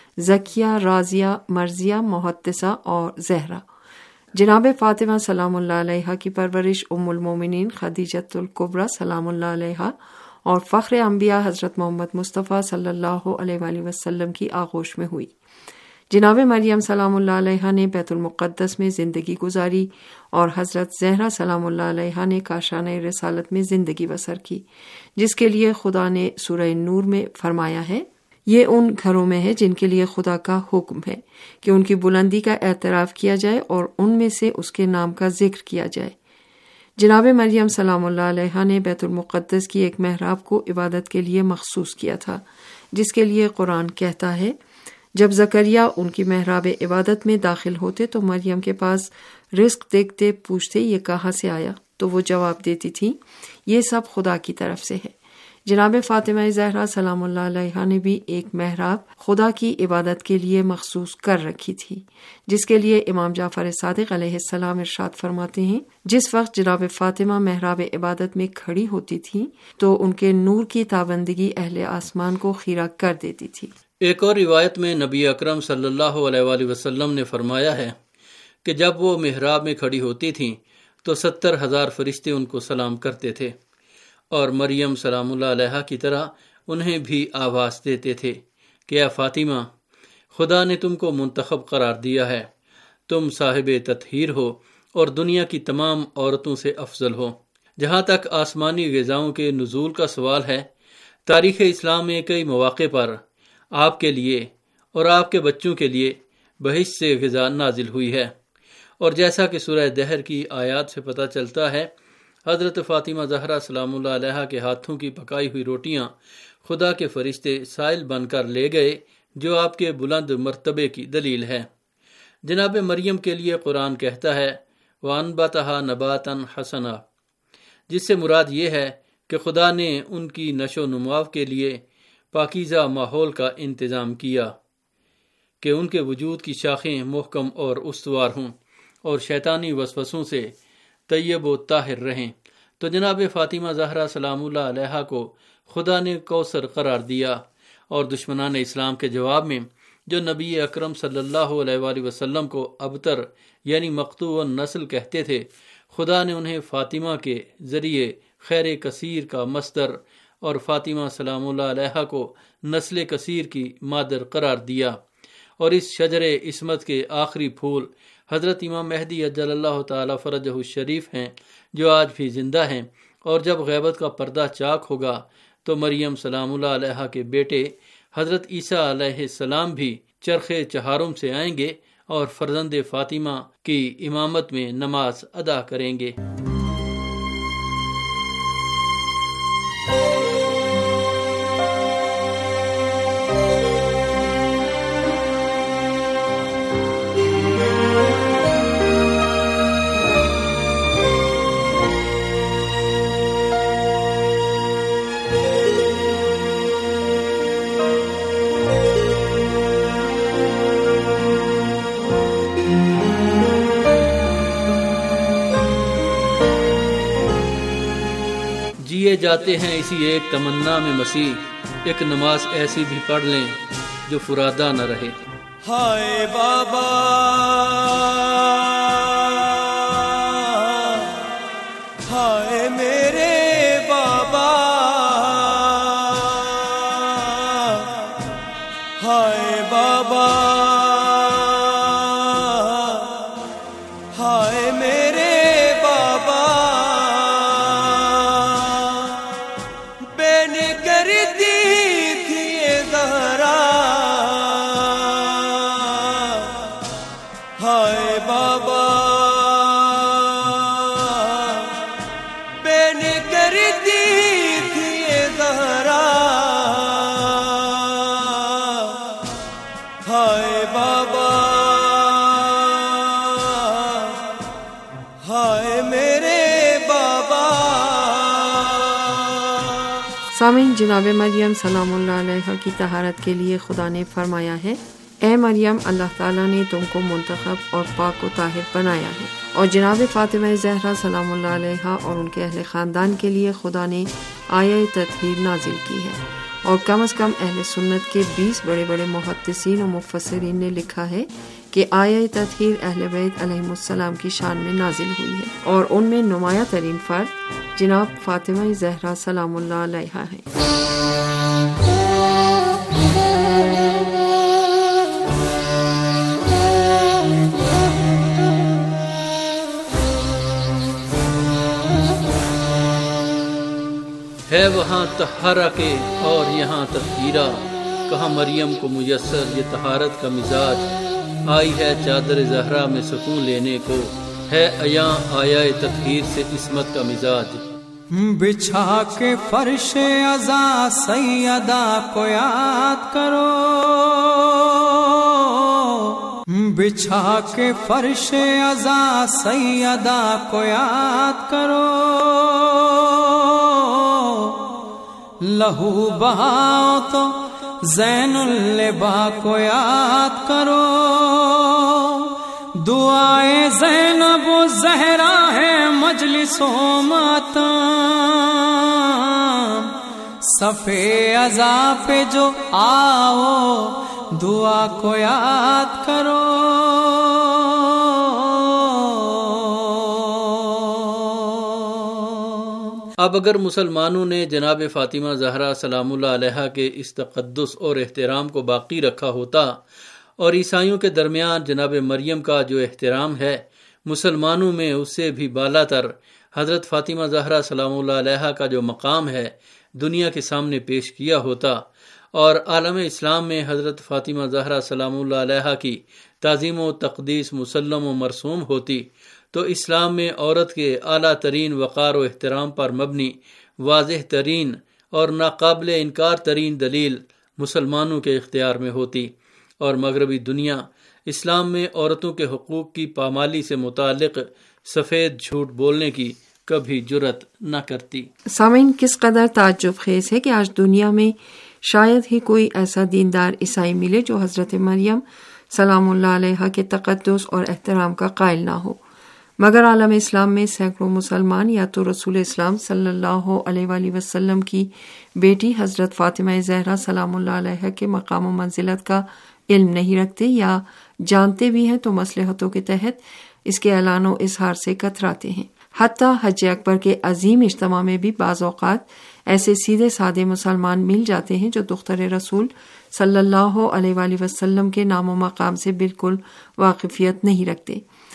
زکیہ، راضیہ، مرضیہ، محدثہ اور زہرا۔ جناب فاطمہ سلام اللہ علیہا کی پرورش ام المومنین خدیجۃ الکبریٰ سلام اللہ علیہا اور فخر انبیاء حضرت محمد مصطفیٰ صلی اللہ علیہ وآلہ وسلم کی آغوش میں ہوئی۔ جناب مریم سلام اللہ علیہا نے بیت المقدس میں زندگی گزاری اور حضرت زہرا سلام اللہ علیہا نے کاشانہ رسالت میں زندگی بسر کی، جس کے لیے خدا نے سورہ نور میں فرمایا ہے، یہ ان گھروں میں ہے جن کے لیے خدا کا حکم ہے کہ ان کی بلندی کا اعتراف کیا جائے اور ان میں سے اس کے نام کا ذکر کیا جائے۔ جناب مریم سلام اللہ علیہا نے بیت المقدس کی ایک محراب کو عبادت کے لیے مخصوص کیا تھا، جس کے لیے قرآن کہتا ہے، جب زکریا ان کی محراب عبادت میں داخل ہوتے تو مریم کے پاس رزق دیکھتے پوچھتے یہ کہاں سے آیا، تو وہ جواب دیتی تھی، یہ سب خدا کی طرف سے ہے۔ جناب فاطمہ زہرا سلام اللہ علیہا نے بھی ایک محراب خدا کی عبادت کے لیے مخصوص کر رکھی تھی، جس کے لیے امام جعفر صادق علیہ السلام ارشاد فرماتے ہیں، جس وقت جناب فاطمہ محراب عبادت میں کھڑی ہوتی تھی تو ان کے نور کی تابندگی اہل آسمان کو خیرہ کر دیتی تھی۔ ایک اور روایت میں نبی اکرم صلی اللہ علیہ وآلہ وسلم نے فرمایا ہے کہ جب وہ محراب میں کھڑی ہوتی تھیں تو ستر ہزار فرشتے ان کو سلام کرتے تھے، اور مریم سلام اللہ علیہا کی طرح انہیں بھی آواز دیتے تھے کہ اے فاطمہ، خدا نے تم کو منتخب قرار دیا ہے، تم صاحب تطہیر ہو اور دنیا کی تمام عورتوں سے افضل ہو۔ جہاں تک آسمانی غذاؤں کے نزول کا سوال ہے، تاریخ اسلام میں کئی مواقع پر آپ کے لیے اور آپ کے بچوں کے لیے بہشت سے غذا نازل ہوئی ہے، اور جیسا کہ سورہ دہر کی آیات سے پتہ چلتا ہے، حضرت فاطمہ زہرا سلام اللہ علیہا کے ہاتھوں کی پکائی ہوئی روٹیاں خدا کے فرشتے سائل بن کر لے گئے، جو آپ کے بلند مرتبے کی دلیل ہے۔ جناب مریم کے لیے قرآن کہتا ہے، وَأَنبَتَهَا نَبَاتًا حَسَنًا، جس سے مراد یہ ہے کہ خدا نے ان کی نشو و نما کے لیے پاکیزہ ماحول کا انتظام کیا کہ ان کے وجود کی شاخیں محکم اور استوار ہوں اور شیطانی وسوسوں سے طیب و طاہر رہیں۔ تو جناب فاطمہ زہرا سلام اللہ علیہا کو خدا نے کوثر قرار دیا، اور دشمنان اسلام کے جواب میں جو نبی اکرم صلی اللہ علیہ وآلہ وسلم کو ابتر یعنی مقطوع النسل کہتے تھے، خدا نے انہیں فاطمہ کے ذریعے خیر کثیر کا مصدر اور فاطمہ سلام اللہ علیہا کو نسل کثیر کی مادر قرار دیا، اور اس شجر عصمت کے آخری پھول حضرت امام مہدی اجل اللہ تعالی فرجہ الشریف ہیں، جو آج بھی زندہ ہیں، اور جب غیبت کا پردہ چاک ہوگا تو مریم سلام اللہ علیہا کے بیٹے حضرت عیسیٰ علیہ السلام بھی چرخ چہارم سے آئیں گے اور فرزند فاطمہ کی امامت میں نماز ادا کریں گے۔ جیے جاتے ہیں اسی ایک تمنا میں مسیح، ایک نماز ایسی بھی پڑھ لیں جو فرادہ نہ رہے۔ ہائے بابا ہائے میرے بابا بین کرتی تھی زہرا، ہائے بابا بین کرتی تھی زہرا، ہائے بابا ہائے میرے بابا۔ سامعین، جناب مریم سلام اللہ علیہ کی طہارت کے لیے خدا نے فرمایا ہے، اے مریم اللہ تعالیٰ نے تم کو منتخب اور پاک و طاہر بنایا ہے۔ اور جناب فاطمہ زہرا سلام اللہ علیہ اور ان کے اہل خاندان کے لیے خدا نے آیہ تطہیر نازل کی ہے، اور کم از کم اہل سنت کے بیس بڑے بڑے محدثین و مفسرین نے لکھا ہے کہ آیہ تطہیر اہل بیت علیہم السلام کی شان میں نازل ہوئی ہے، اور ان میں نمایاں ترین فرد جناب فاطمہ زہرا سلام اللہ علیہا ہے۔ ہے وہاں طہارہ کے اور یہاں تطہیرہ، کہاں مریم کو میسر یہ طہارت کا مزاج، آئی ہے چادر زہرا میں سکون لینے کو، ہے عیاں آیا تطہیر سے عصمت کا مزاج۔ بچھا کے فرش عزا سیدہ کو یاد کرو، بچھا کے فرش عزا سیدہ کو یاد کرو، لہو بہاؤ تو زین اللبا کو یاد کرو، دعائے زینب و زہرا ہے مجلس و ماتم، صفے عزا پہ جو آؤ دعا کو یاد کرو۔ اب اگر مسلمانوں نے جناب فاطمہ زہرا سلام اللہ علیہا کے اس تقدس اور احترام کو باقی رکھا ہوتا، اور عیسائیوں کے درمیان جناب مریم کا جو احترام ہے مسلمانوں میں اس سے بھی بالا تر حضرت فاطمہ زہرا سلام اللہ علیہا کا جو مقام ہے دنیا کے سامنے پیش کیا ہوتا، اور عالم اسلام میں حضرت فاطمہ زہرا سلام اللہ علیہا کی تعظیم و تقدیس مسلم و مرسوم ہوتی، تو اسلام میں عورت کے اعلیٰ ترین وقار و احترام پر مبنی واضح ترین اور ناقابل انکار ترین دلیل مسلمانوں کے اختیار میں ہوتی، اور مغربی دنیا اسلام میں عورتوں کے حقوق کی پامالی سے متعلق سفید جھوٹ بولنے کی کبھی جرت نہ کرتی۔ سامعین، کس قدر تعجب خیز ہے کہ آج دنیا میں شاید ہی کوئی ایسا دیندار عیسائی ملے جو حضرت مریم سلام اللہ علیہا کے تقدس اور احترام کا قائل نہ ہو، مگر عالم اسلام میں سینکڑوں مسلمان یا تو رسول اسلام صلی اللہ علیہ وآلہ وسلم کی بیٹی حضرت فاطمہ زہرا سلام اللہ علیہا کے مقام و منزلت کا علم نہیں رکھتے، یا جانتے بھی ہیں تو مصلحتوں کے تحت اس کے اعلان و اظہار سے کتراتے ہیں۔ حتیٰ حج اکبر کے عظیم اجتماع میں بھی بعض اوقات ایسے سیدھے سادے مسلمان مل جاتے ہیں جو دختر رسول صلی اللہ علیہ وآلہ وسلم کے نام و مقام سے بالکل واقفیت نہیں رکھتے۔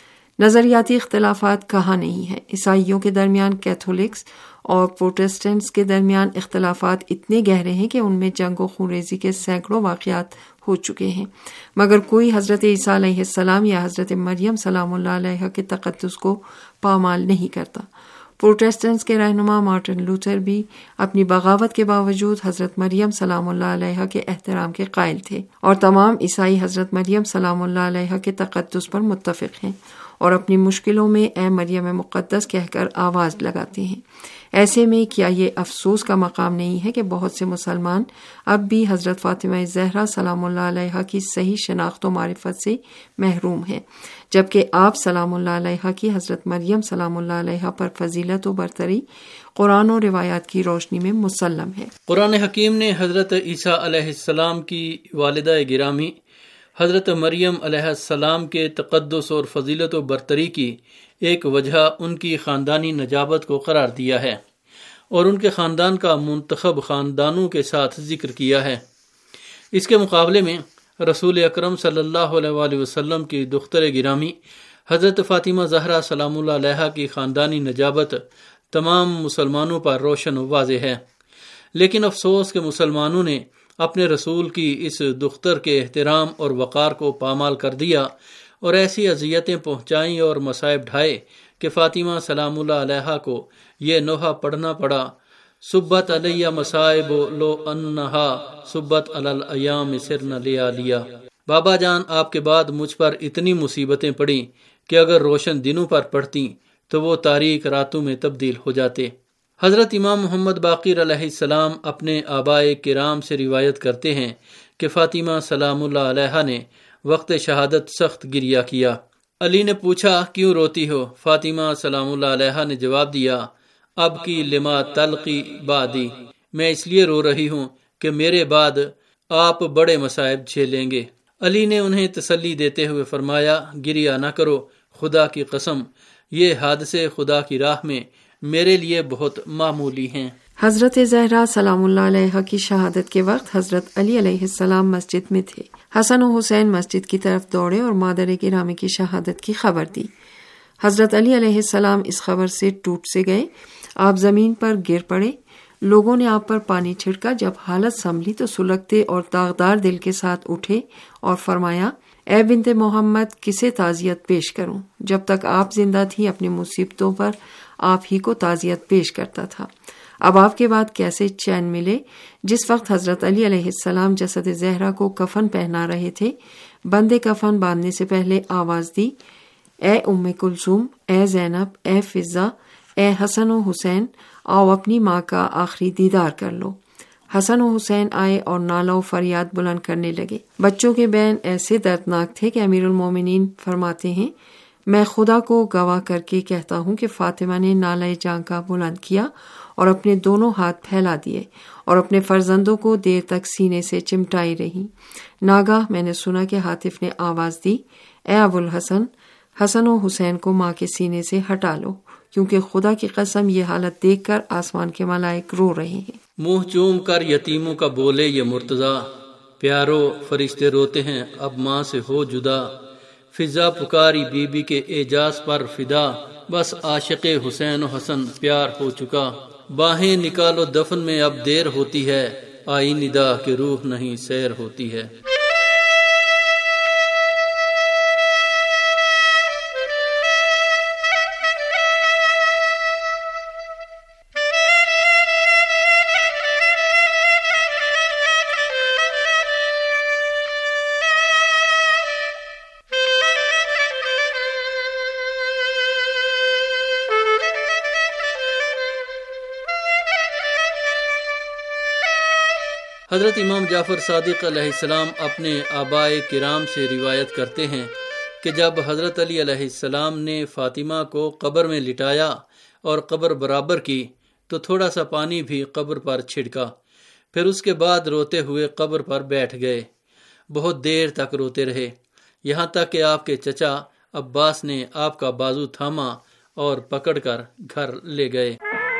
نظریاتی اختلافات کہاں نہیں ہیں، عیسائیوں کے درمیان کیتھولکس اور پروٹسٹنٹس کے درمیان اختلافات اتنے گہرے ہیں کہ ان میں جنگ و خونریزی کے سینکڑوں واقعات ہو چکے ہیں، مگر کوئی حضرت عیسیٰ علیہ السلام یا حضرت مریم سلام اللہ علیہ کے تقدس کو پامال نہیں کرتا۔ پروٹسٹنٹس کے رہنما مارٹن لوتھر بھی اپنی بغاوت کے باوجود حضرت مریم سلام اللہ علیہ کے احترام کے قائل تھے، اور تمام عیسائی حضرت مریم سلام اللہ علیہ کے تقدس پر متفق ہیں اور اپنی مشکلوں میں اے مریم مقدس کہہ کر آواز لگاتے ہیں۔ ایسے میں کیا یہ افسوس کا مقام نہیں ہے کہ بہت سے مسلمان اب بھی حضرت فاطمہ زہرا سلام اللہ علیہ کی صحیح شناخت و معرفت سے محروم ہیں، جبکہ آپ سلام اللہ علیہ کی حضرت مریم سلام اللہ علیہ پر فضیلت و برتری قرآن و روایات کی روشنی میں مسلم ہے۔ قرآن حکیم نے حضرت عیسیٰ علیہ السلام کی والدہ گرامی حضرت مریم علیہ السلام کے تقدس اور فضیلت و برتری کی ایک وجہ ان کی خاندانی نجابت کو قرار دیا ہے، اور ان کے خاندان کا منتخب خاندانوں کے ساتھ ذکر کیا ہے۔ اس کے مقابلے میں رسول اکرم صلی اللہ علیہ وآلہ وسلم کی دختر گرامی حضرت فاطمہ زہرا سلام اللہ علیہا کی خاندانی نجابت تمام مسلمانوں پر روشن و واضح ہے، لیکن افسوس کہ مسلمانوں نے اپنے رسول کی اس دختر کے احترام اور وقار کو پامال کر دیا اور ایسی اذیتیں پہنچائیں اور مصائب ڈھائے کہ فاطمہ سلام اللہ علیہا کو یہ نوحہ پڑھنا پڑا، سبت علیہ مصائب لو انہا سبت علی الایام سرن لیالیا۔ بابا جان آپ کے بعد مجھ پر اتنی مصیبتیں پڑیں کہ اگر روشن دنوں پر پڑھتی تو وہ تاریک راتوں میں تبدیل ہو جاتے۔ حضرت امام محمد باقر علیہ السلام اپنے آبائے کرام سے روایت کرتے ہیں کہ فاطمہ سلام اللہ علیہا نے وقت شہادت سخت گریہ کیا۔ علی نے پوچھا کیوں روتی ہو؟ فاطمہ سلام اللہ علیہا نے جواب دیا اب کی لما تلقی بعدی، میں اس لیے رو رہی ہوں کہ میرے بعد آپ بڑے مصائب جھیلیں گے۔ علی نے انہیں تسلی دیتے ہوئے فرمایا گریہ نہ کرو، خدا کی قسم یہ حادثے خدا کی راہ میں میرے لیے بہت معمولی ہیں۔ حضرت زہرا سلام اللہ علیہ کی شہادت کے وقت حضرت علی علیہ السلام مسجد میں تھے۔ حسن و حسین مسجد کی طرف دوڑے اور مادر گرامی کی شہادت کی خبر دی۔ حضرت علی علیہ السلام اس خبر سے ٹوٹ سے گئے، آپ زمین پر گر پڑے، لوگوں نے آپ پر پانی چھڑکا۔ جب حالت سنبھلی تو سلگتے اور داغدار دل کے ساتھ اٹھے اور فرمایا اے بنت محمد کسے تعزیت پیش کروں؟ جب تک آپ زندہ تھی اپنی مصیبتوں پر آپ ہی کو تعزیت پیش کرتا تھا، اب آپ کے بعد کیسے چین ملے؟ جس وقت حضرت علی علیہ السلام جسد زہرا کو کفن پہنا رہے تھے، بندے کفن باندھنے سے پہلے آواز دی اے ام کلثوم، اے زینب، اے فضہ، اے حسن و حسین، آؤ اپنی ماں کا آخری دیدار کر لو۔ حسن و حسین آئے اور نالہ و فریاد بلند کرنے لگے۔ بچوں کے بین ایسے دردناک تھے کہ امیر المومنین فرماتے ہیں میں خدا کو گواہ کر کے کہتا ہوں کہ فاطمہ نے نالہ جان کا بلند کیا اور اپنے دونوں ہاتھ پھیلا دیے اور اپنے فرزندوں کو دیر تک سینے سے چمٹائی رہی۔ ناگاہ میں نے سنا کہ حاطف نے آواز دی اے ابو الحسن، حسن و حسین کو ماں کے سینے سے ہٹا لو، کیونکہ خدا کی قسم یہ حالت دیکھ کر آسمان کے ملائک رو رہے ہیں۔ منہ چوم کر یتیموں کا بولے یہ مرتضیٰ، پیارو فرشتے روتے ہیں اب ماں سے ہو جدا۔ فضا پکاری بی بی کے اعجاز پر فدا، بس عاشق حسین و حسن پیار ہو چکا۔ باہیں نکالو دفن میں اب دیر ہوتی ہے، آئی ندا کہ روح نہیں سیر ہوتی ہے۔ حضرت امام جعفر صادق علیہ السلام اپنے آبائے کرام سے روایت کرتے ہیں کہ جب حضرت علی علیہ السلام نے فاطمہ کو قبر میں لٹایا اور قبر برابر کی تو تھوڑا سا پانی بھی قبر پر چھڑکا، پھر اس کے بعد روتے ہوئے قبر پر بیٹھ گئے۔ بہت دیر تک روتے رہے، یہاں تک کہ آپ کے چچا عباس نے آپ کا بازو تھاما اور پکڑ کر گھر لے گئے۔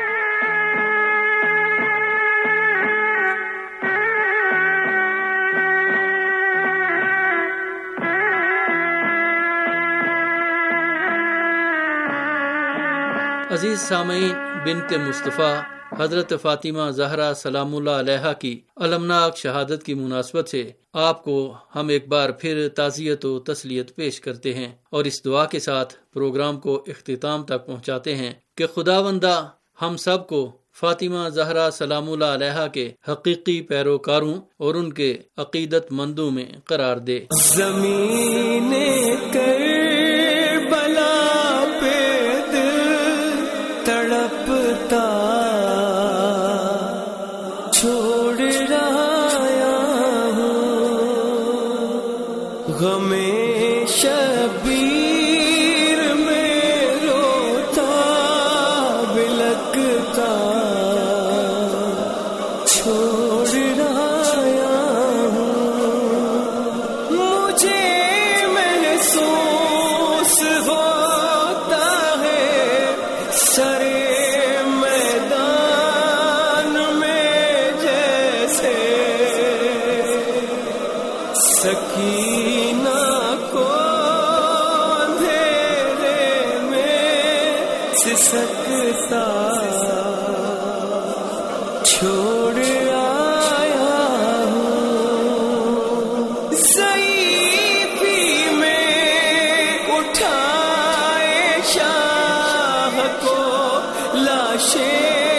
عزیز سامعین، بنت مصطفیٰ حضرت فاطمہ زہرا سلام اللہ علیہا کی المناک شہادت کی مناسبت سے آپ کو ہم ایک بار پھر تعزیت و تسلیت پیش کرتے ہیں اور اس دعا کے ساتھ پروگرام کو اختتام تک پہنچاتے ہیں کہ خداوندہ ہم سب کو فاطمہ زہرا سلام اللہ علیہا کے حقیقی پیروکاروں اور ان کے عقیدت مندوں میں قرار دے۔ زمین کربلا پہ دل تڑپتا چھوڑ رہا ہوں، غم شبیر میں روتا بلکتا چھوڑ رہا ہوں، مجھے محسوس सकता छोड़ आया हूँ ज़ईफ़ी में उठाए शाह को लाशे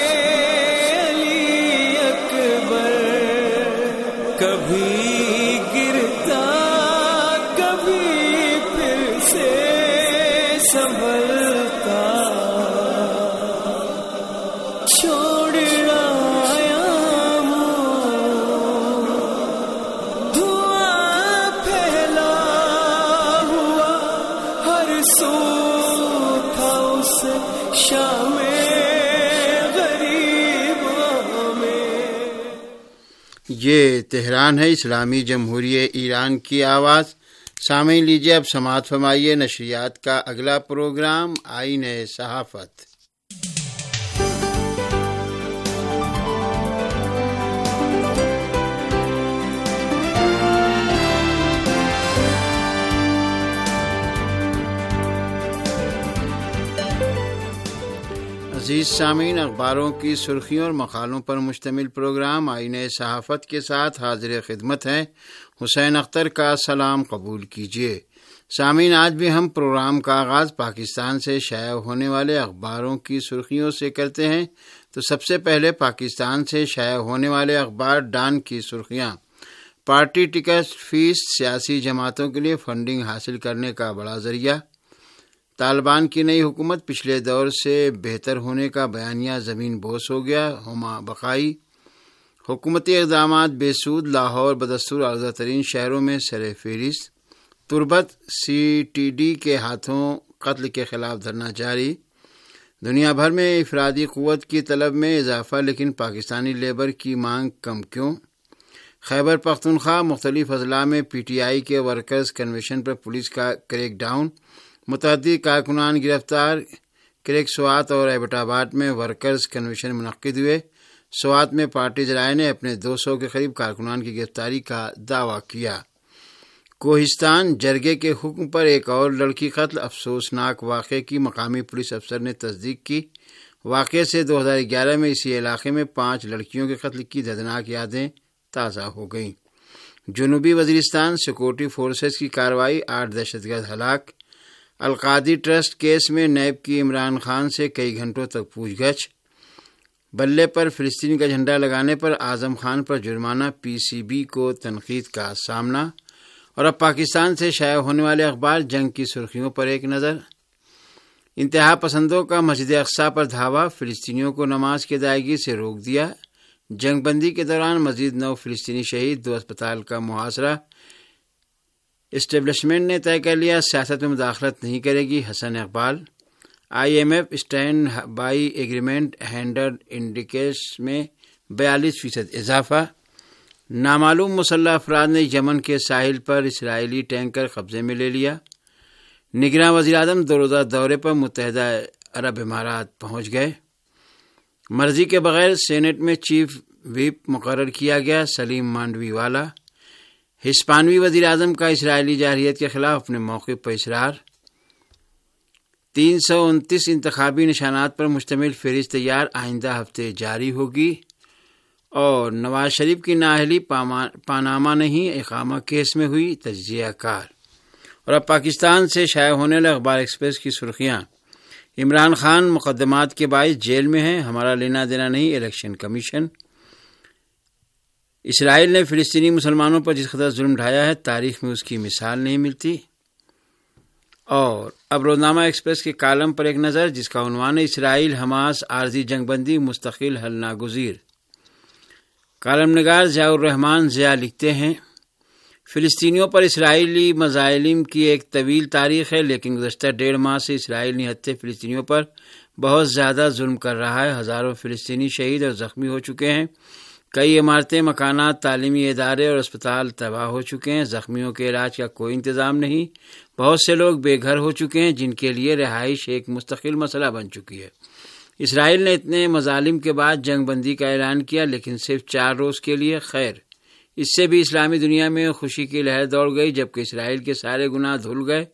अली अकबर कभी गिरता कभी फिर से संभलता छोड़ आया हूँ धुआं फैला हुआ हर सू था उस शाम गरीबों में। ये तेहरान है, इस्लामी जमहूरियत ईरान की आवाज़। सामईन लीजिए अब समाअत फरमाइए नशरियात का अगला प्रोग्राम आईने सहाफ़त। अजीज सामीन, अखबारों की सुर्खियों और मकालों पर मुश्तमिल प्रोग्राम आईने सहाफ़त के साथ हाजिर खिदमत हैं। हुसैन अख्तर का सलाम कबूल कीजिए। सामीन, आज भी हम प्रोग्राम का आगाज़ पाकिस्तान से शाया होने वाले अखबारों की सुर्खियों से करते हैं। तो सबसे पहले पाकिस्तान से शाया होने वाले अखबार डॉन की सुर्खियाँ। पार्टी टिकट फीस सियासी जमातों के लिए फंडिंग हासिल करने का बड़ा जरिया। तालिबान की नई हुकूमत पिछले दौर से बेहतर होने का बयानिया ज़मीन बोस हो गया। हुमा बकाई हुकूमती इक़दामात बेसूद, लाहौर बदस्तूर आर्ज़ा तरीन शहरों में सरे फहरिस्त। तुर्बत सी टी डी के हाथों कत्ल के खिलाफ धरना जारी। दुनिया भर में इफरादी क़ुव्वत की तलब में इजाफा, लेकिन पाकिस्तानी लेबर की मांग कम क्यों। खैबर पख्तूनख्वा मुख्तलिफ अजला में पी टी आई के वर्कर्स कन्वेंशन पर पुलिस का क्रैक डाउन। मुतअद्दिद कारकुनान गिरफ्तार। क्रैक स्वात और एबटाबाद में वर्कर्स कन्वेंशन मुनक्किद हुए। स्वात में पार्टी जराये ने अपने दो सौ के करीब कारकुनान की गिरफ्तारी का दावा किया। कोहिस्तान जरगे के हुक्म पर एक और लड़की कत्ल, अफसोसनाक वाक़े की मकामी पुलिस अफसर ने तस्दीक की। वाक़े से दो हज़ार ग्यारह में इसी इलाके में पाँच लड़कियों के कत्ल की दर्दनाक यादें ताज़ा हो गईं। जनूबी वज़ीरिस्तान सिक्योरिटी फोर्सेस की कार्रवाई, आठ दहशतगर्द हलाक। अलकादी ट्रस्ट केस में नैब की इमरान खान से कई घंटों तक पूछगछ। बल्ले पर फ़िलिस्तीन का झंडा लगाने पर आज़म खान पर जुर्माना, पी सी बी को तनकीद का सामना। और अब पाकिस्तान से शाया होने वाले अखबार जंग की सुर्खियों पर एक नज़र। इंतहा पसंदों का मस्जिद अक्सा पर धावा, फ़िलिस्तीनियों को नमाज की अदायगी से रोक दिया। जंग बंदी के दौरान मज़ीद नौ फ़िलिस्तीनी शहीद, दो अस्पताल का मुहासरा। इस्टेब्लिशमेंट ने तय कर लिया सियासत में मुदाखलत नहीं करेगी, Hassan Iqbal. I M F standby agreement हैंडर्ड इंडिकेट्स में बयालीस फीसद इजाफा। नामालूम मुसल्लह अफराद ने यमन के साहिल पर इसराइली टैंकर कब्जे में ले लिया। निगरान वज़ीर-ए-आज़म दो रोज़ा दौरे पर मुत्तहिदा अरब इमारात पहुँच गए। मर्जी के बगैर सेनेट में चीफ व्हिप मुकर्रर किया गया, सलीम मांडवी वाला। हिस्पानवी वज़ीर-ए-आज़म का इसराइली जारहियत के खिलाफ अपने मौक़िफ़ पर इसरार। तीन सौ उनतीस इंतखाबी निशानात पर मुश्तमिल फहरिस्त तैयार, आइंदा हफ्ते जारी होगी। और नवाज शरीफ की नाअहली पानामा नहीं इकामा केस में हुई तज्ज़िया कार। और अब पाकिस्तान से शाया होने वाले अखबार एक्सप्रेस की सुर्खियाँ। इमरान खान मुकदमात के बाइस जेल में हैं, हमारा लेना देना नहीं इलेक्शन कमीशन। इसराइल ने फ़िलिस्तीनी मुसलमानों पर जिस कदर जुल्म ढाया है, तारीख में उसकी मिसाल नहीं मिलती। और अब रोज़नामा एक्सप्रेस के कालम पर एक नज़र, जिसका उन्वान है इसराइल हमास आर्जी जंगबंदी मुस्तकिल हल नागुज़ीर। कालम निगार ज़ियाउर रहमान ज़िया लिखते हैं, फ़िलिस्तीनियों पर इसराइली मज़ालिम की एक तवील तारीख़ है, लेकिन गुज़श्ता डेढ़ माह से इसराइल निहत्ते फ़िलिस्तीनियों पर बहुत ज़्यादा जुल्म कर रहा है। हज़ारों फ़िलिस्तीनी शहीद और ज़ख्मी हो चुके हैं। कई इमारतें, मकानात, तालीमी इदारे और अस्पताल तबाह हो चुके हैं। ज़ख्मियों के इलाज का कोई इंतज़ाम नहीं। बहुत से लोग बेघर हो चुके हैं, जिनके लिए रिहाइश एक मुस्तकिल मसला बन चुकी है। इसराइल ने इतने मज़ालिम के बाद जंग बंदी का ऐलान किया, लेकिन सिर्फ चार रोज़ के लिए। खैर, इससे भी इस्लामी दुनिया में खुशी की लहर दौड़ गई, जबकि इसराइल के सारे गुनाह धुल गए।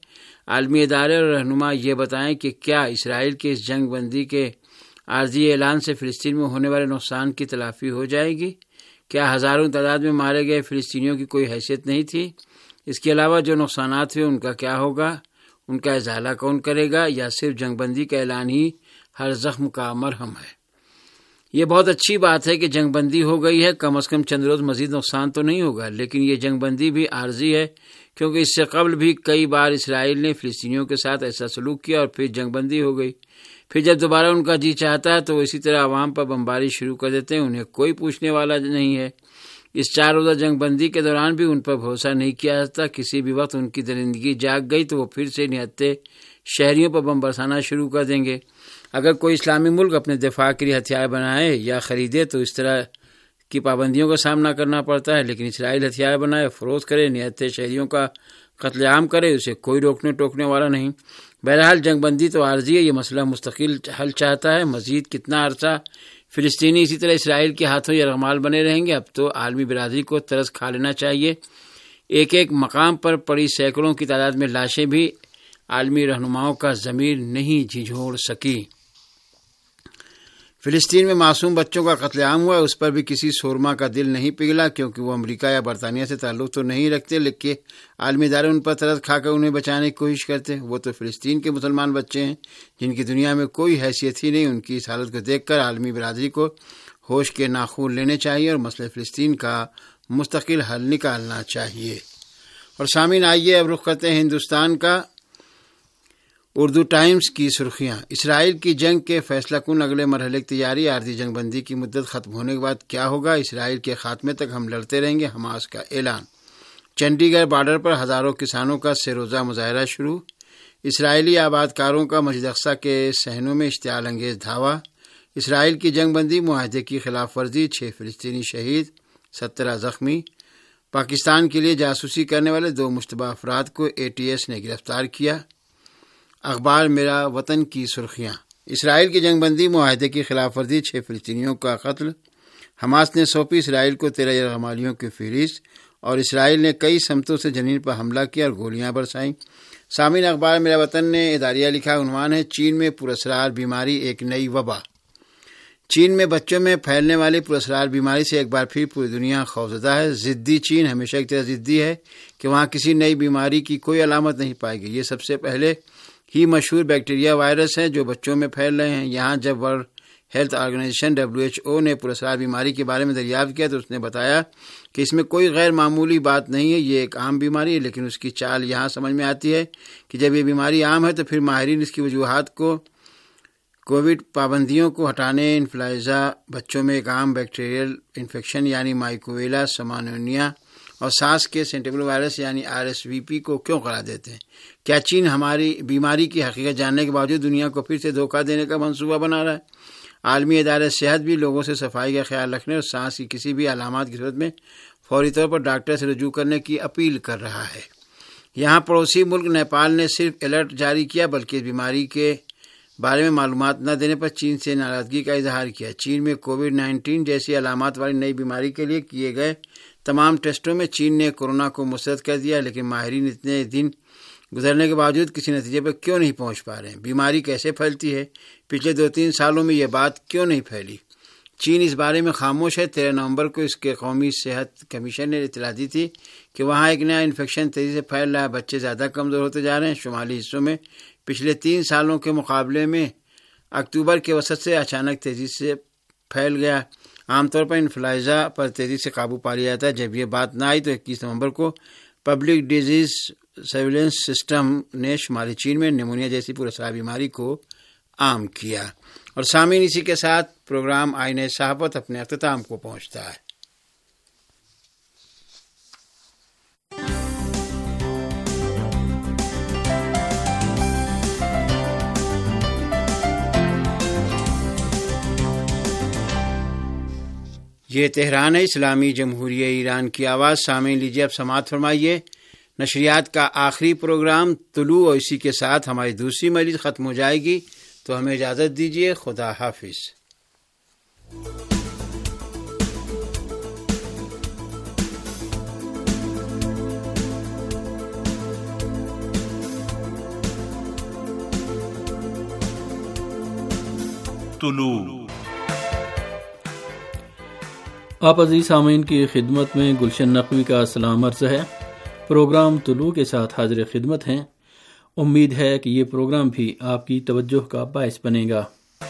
عالمی ادارے اور رہنما یہ بتائیں کہ کیا اسرائیل کے اس جنگ بندی کے عارضی اعلان سے فلسطین میں ہونے والے نقصان کی تلافی ہو جائے گی؟ کیا ہزاروں تعداد میں مارے گئے فلسطینیوں کی کوئی حیثیت نہیں تھی؟ اس کے علاوہ جو نقصانات ہوئے ان کا کیا ہوگا؟ ان کا ازالہ کون کرے گا؟ یا صرف جنگ بندی کا اعلان ہی ہر زخم کا مرہم ہے؟ یہ بہت اچھی بات ہے کہ جنگ بندی ہو گئی ہے، کم از کم چند روز مزید نقصان تو نہیں ہوگا، لیکن یہ جنگ بندی بھی عارضی ہے، کیونکہ اس سے قبل بھی کئی بار اسرائیل نے فلسطینیوں کے ساتھ ایسا سلوک کیا اور پھر جنگ بندی ہو گئی۔ پھر جب دوبارہ ان کا جی چاہتا ہے تو وہ اسی طرح عوام پر بمباری شروع کر دیتے ہیں، انہیں کوئی پوچھنے والا نہیں ہے۔ اس چار روزہ جنگ بندی کے دوران بھی ان پر بھروسہ نہیں کیا جاتا، کسی بھی وقت ان کی درندگی جاگ گئی تو وہ پھر سے نہتے شہریوں پر بم برسانا شروع کر دیں گے۔ اگر کوئی اسلامی ملک اپنے دفاع کے لیے ہتھیار بنائے یا خریدے تو اس طرح کی پابندیوں کا سامنا کرنا پڑتا ہے، لیکن اسرائیل ہتھیار بنائے، فروخت کرے، نہتے شہریوں کا قتل عام کرے، اسے کوئی روکنے ٹوکنے والا نہیں۔ بہرحال جنگ بندی تو عارضی ہے، یہ مسئلہ مستقل حل چاہتا ہے۔ مزید کتنا عرصہ فلسطینی اسی طرح اسرائیل کے ہاتھوں یرغمال بنے رہیں گے؟ اب تو عالمی برادری کو ترس کھا لینا چاہیے۔ ایک ایک مقام پر پڑی سینکڑوں کی تعداد میں لاشیں بھی عالمی رہنماؤں کا ضمیر نہیں جھنجھوڑ سکی۔ فلسطین میں معصوم بچوں کا قتل عام ہوا، اس پر بھی کسی سورما کا دل نہیں پگھلا، کیونکہ وہ امریکہ یا برطانیہ سے تعلق تو نہیں رکھتے، لیکن عالمی ادارے ان پر ترس کھا کر انہیں بچانے کی کوشش کرتے۔ وہ تو فلسطین کے مسلمان بچے ہیں جن کی دنیا میں کوئی حیثیت ہی نہیں۔ ان کی اس حالت کو دیکھ کر عالمی برادری کو ہوش کے ناخون لینے چاہیے اور مسئلہ فلسطین کا مستقل حل نکالنا چاہیے۔ اور سامعین، آئیے اب رخ کرتے ہیں ہندوستان کا۔ اردو ٹائمز کی سرخیاں: اسرائیل کی جنگ کے فیصلہ کن اگلے مرحلے کی تیاری، عارضی جنگ بندی کی مدت ختم ہونے کے بعد کیا ہوگا؟ اسرائیل کے خاتمے تک ہم لڑتے رہیں گے، حماس کا اعلان۔ چنڈی گڑھ بارڈر پر ہزاروں کسانوں کا سہ روزہ مظاہرہ شروع۔ اسرائیلی آبادکاروں کا مسجد اقصیٰ کے صحنوں میں اشتعال انگیز دھاوا۔ اسرائیل کی جنگ بندی معاہدے کی خلاف ورزی، چھ فلسطینی شہید، سترہ زخمی۔ پاکستان کے لیے جاسوسی کرنے والے دو مشتبہ افراد کو اے ٹی ایس نے گرفتار کیا۔ اخبار میرا وطن کی سرخیاں: اسرائیل کی جنگ بندی معاہدے کی خلاف ورزی، چھ فلسطینیوں کا قتل۔ حماس نے سونپی اسرائیل کو تیرہ یرغمالیوں کی فہرست، اور اسرائیل نے کئی سمتوں سے جنین پر حملہ کیا اور گولیاں برسائیں۔ سامعین، اخبار میرا وطن نے اداریہ لکھا، عنوان ہے چین میں پراسرار بیماری ایک نئی وبا۔ چین میں بچوں میں پھیلنے والی پراسرار بیماری سے ایک بار پھر پوری دنیا خوفزدہ ہے۔ ضدی چین ہمیشہ ایک طرح ضدی ہے کہ وہاں کسی نئی بیماری کی کوئی علامت نہیں پائے گی۔ یہ سب سے پہلے ہی مشہور بیکٹیریا وائرس ہیں جو بچوں میں پھیل رہے ہیں۔ یہاں جب world health organization W H O نے پراسرار بیماری کے بارے میں دریافت کیا تو اس نے بتایا کہ اس میں کوئی غیر معمولی بات نہیں ہے، یہ ایک عام بیماری ہے، لیکن اس کی چال یہاں سمجھ میں آتی ہے کہ جب یہ بیماری عام ہے تو پھر ماہرین اس کی وجوہات کو کووڈ پابندیوں کو ہٹانے، انفلوئنزا بچوں میں ایک عام بیکٹیریل انفیکشن یعنی مائکوویلا سمانونیا اور سانس کے سینٹیبل وائرس یعنی آر ایس وی پی کو کیوں قرار دیتے ہیں؟ کیا چین ہماری بیماری کی حقیقت جاننے کے باوجود دنیا کو پھر سے دھوکہ دینے کا منصوبہ بنا رہا ہے؟ عالمی ادارہ صحت بھی لوگوں سے صفائی کا خیال رکھنے اور سانس کی کسی بھی علامات کی صورت میں فوری طور پر ڈاکٹر سے رجوع کرنے کی اپیل کر رہا ہے۔ یہاں پڑوسی ملک نیپال نے صرف الرٹ جاری کیا بلکہ اس بیماری کے بارے میں معلومات نہ دینے پر چین سے ناراضگی کا اظہار کیا۔ چین میں کووڈ نائنٹین جیسی علامات والی نئی بیماری کے لیے کیے گئے تمام ٹیسٹوں میں چین نے کورونا کو مسترد کر دیا، لیکن ماہرین اتنے دن گزرنے کے باوجود کسی نتیجے پر کیوں نہیں پہنچ پا رہے ہیں؟ بیماری کیسے پھیلتی ہے؟ پچھلے دو تین سالوں میں یہ بات کیوں نہیں پھیلی؟ چین اس بارے میں خاموش ہے۔ تیرہ نومبر کو اس کے قومی صحت کمیشن نے اطلاع دی تھی کہ وہاں ایک نیا انفیکشن تیزی سے پھیل رہا ہے، بچے زیادہ کمزور ہوتے جا رہے ہیں۔ شمالی حصوں میں پچھلے تین سالوں کے مقابلے میں اکتوبر کے وسط سے اچانک تیزی سے پھیل گیا۔ عام طور پر انفلوئنزا پر تیزی سے قابو پا لیا جاتا ہے۔ جب یہ بات نہ آئی تو اکیس نومبر کو پبلک ڈیزیز سرویلنس سسٹم نے شمالی چین میں نیمونیا جیسی پراسرار بیماری کو عام کیا۔ اور سامعین، اسی کے ساتھ پروگرام آئینہ صحافت اپنے اختتام کو پہنچتا ہے۔ یہ تہران ہے، اسلامی جمہوریہ ایران کی آواز۔ سامعین، لیجیے اب سماعت فرمائیے نشریات کا آخری پروگرام طلوع، اور اسی کے ساتھ ہماری دوسری مجلس ختم ہو جائے گی، تو ہمیں اجازت دیجیے۔ خدا حافظ۔ طلوع۔ آپ عزیز سامعین کی خدمت میں گلشن نقوی کا سلام عرض ہے۔ پروگرام طلوع کے ساتھ حاضر خدمت ہیں۔ امید ہے کہ یہ پروگرام بھی آپ کی توجہ کا باعث بنے گا۔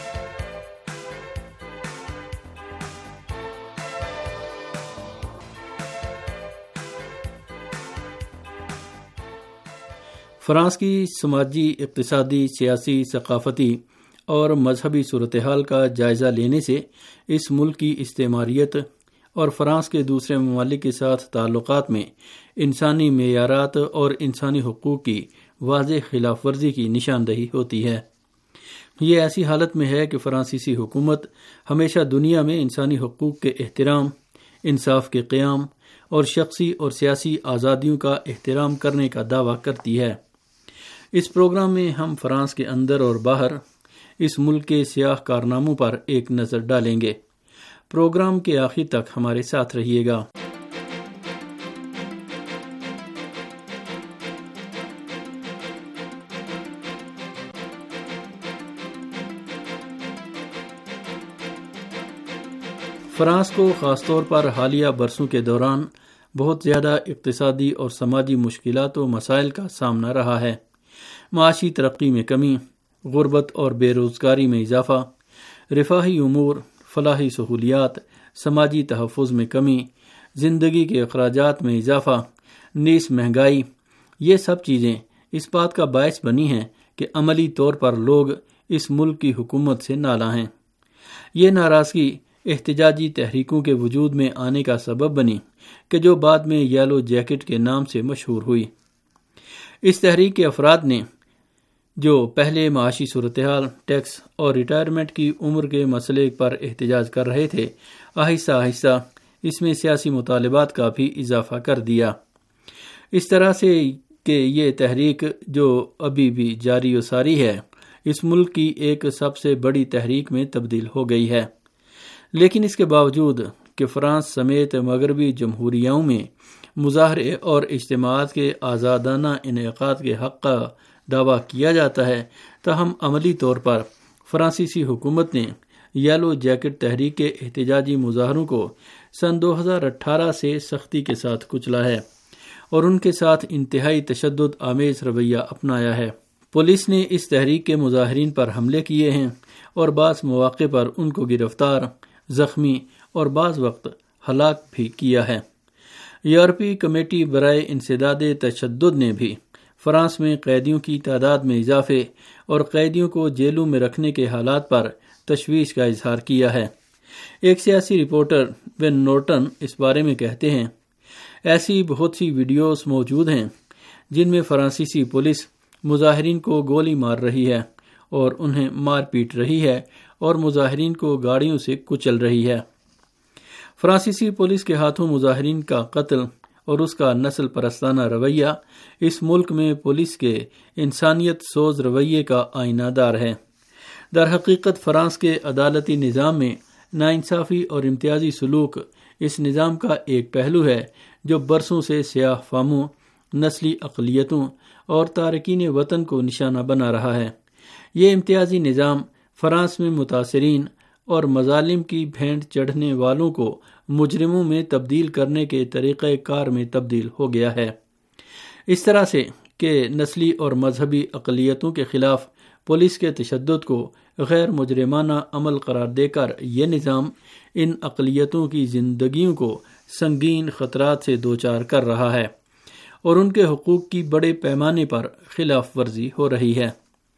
فرانس کی سماجی، اقتصادی، سیاسی، ثقافتی اور مذہبی صورتحال کا جائزہ لینے سے اس ملک کی استعماریت اور فرانس کے دوسرے ممالک کے ساتھ تعلقات میں انسانی معیارات اور انسانی حقوق کی واضح خلاف ورزی کی نشاندہی ہوتی ہے۔ یہ ایسی حالت میں ہے کہ فرانسیسی حکومت ہمیشہ دنیا میں انسانی حقوق کے احترام، انصاف کے قیام اور شخصی اور سیاسی آزادیوں کا احترام کرنے کا دعویٰ کرتی ہے۔ اس پروگرام میں ہم فرانس کے اندر اور باہر اس ملک کے سیاہ کارناموں پر ایک نظر ڈالیں گے۔ پروگرام کے آخر تک ہمارے ساتھ رہیے گا۔ فرانس کو خاص طور پر حالیہ برسوں کے دوران بہت زیادہ اقتصادی اور سماجی مشکلات و مسائل کا سامنا رہا ہے۔ معاشی ترقی میں کمی، غربت اور بے روزگاری میں اضافہ، رفاہی امور، فلاحی سہولیات، سماجی تحفظ میں کمی، زندگی کے اخراجات میں اضافہ، نیز مہنگائی، یہ سب چیزیں اس بات کا باعث بنی ہیں کہ عملی طور پر لوگ اس ملک کی حکومت سے نالاں ہیں۔ یہ ناراضگی احتجاجی تحریکوں کے وجود میں آنے کا سبب بنی کہ جو بعد میں یلو جیکٹ کے نام سے مشہور ہوئی۔ اس تحریک کے افراد نے جو پہلے معاشی صورتحال، ٹیکس اور ریٹائرمنٹ کی عمر کے مسئلے پر احتجاج کر رہے تھے، آہستہ آہستہ اس میں سیاسی مطالبات کا بھی اضافہ کر دیا، اس طرح سے کہ یہ تحریک جو ابھی بھی جاری و ساری ہے اس ملک کی ایک سب سے بڑی تحریک میں تبدیل ہو گئی ہے۔ لیکن اس کے باوجود کہ فرانس سمیت مغربی جمہوریوں میں مظاہرے اور اجتماعات کے آزادانہ انعقاد کے حق کا دعویٰ کیا جاتا ہے، تاہم عملی طور پر فرانسیسی حکومت نے یلو جیکٹ تحریک کے احتجاجی مظاہروں کو سن دو ہزار اٹھارہ سے سختی کے ساتھ کچلا ہے اور ان کے ساتھ انتہائی تشدد آمیز رویہ اپنایا ہے۔ پولیس نے اس تحریک کے مظاہرین پر حملے کیے ہیں اور بعض مواقع پر ان کو گرفتار، زخمی اور بعض وقت ہلاک بھی کیا ہے۔ یورپی کمیٹی برائے انسداد تشدد نے بھی فرانس میں قیدیوں کی تعداد میں اضافے اور قیدیوں کو جیلوں میں رکھنے کے حالات پر تشویش کا اظہار کیا ہے۔ ایک سیاسی رپورٹر بن نورٹن اس بارے میں کہتے ہیں، ایسی بہت سی ویڈیوز موجود ہیں جن میں فرانسیسی پولیس مظاہرین کو گولی مار رہی ہے اور انہیں مار پیٹ رہی ہے اور مظاہرین کو گاڑیوں سے کچل رہی ہے۔ فرانسیسی پولیس کے ہاتھوں مظاہرین کا قتل اور اس کا نسل پرستانہ رویہ اس ملک میں پولیس کے انسانیت سوز رویے کا آئینہ دار ہے۔ در حقیقت فرانس کے عدالتی نظام میں ناانصافی اور امتیازی سلوک اس نظام کا ایک پہلو ہے جو برسوں سے سیاہ فاموں، نسلی اقلیتوں اور تارکین وطن کو نشانہ بنا رہا ہے۔ یہ امتیازی نظام فرانس میں متاثرین اور مظالم کی بھینٹ چڑھنے والوں کو مجرموں میں تبدیل کرنے کے طریقہ کار میں تبدیل ہو گیا ہے، اس طرح سے کہ نسلی اور مذہبی اقلیتوں کے خلاف پولیس کے تشدد کو غیر مجرمانہ عمل قرار دے کر یہ نظام ان اقلیتوں کی زندگیوں کو سنگین خطرات سے دوچار کر رہا ہے اور ان کے حقوق کی بڑے پیمانے پر خلاف ورزی ہو رہی ہے۔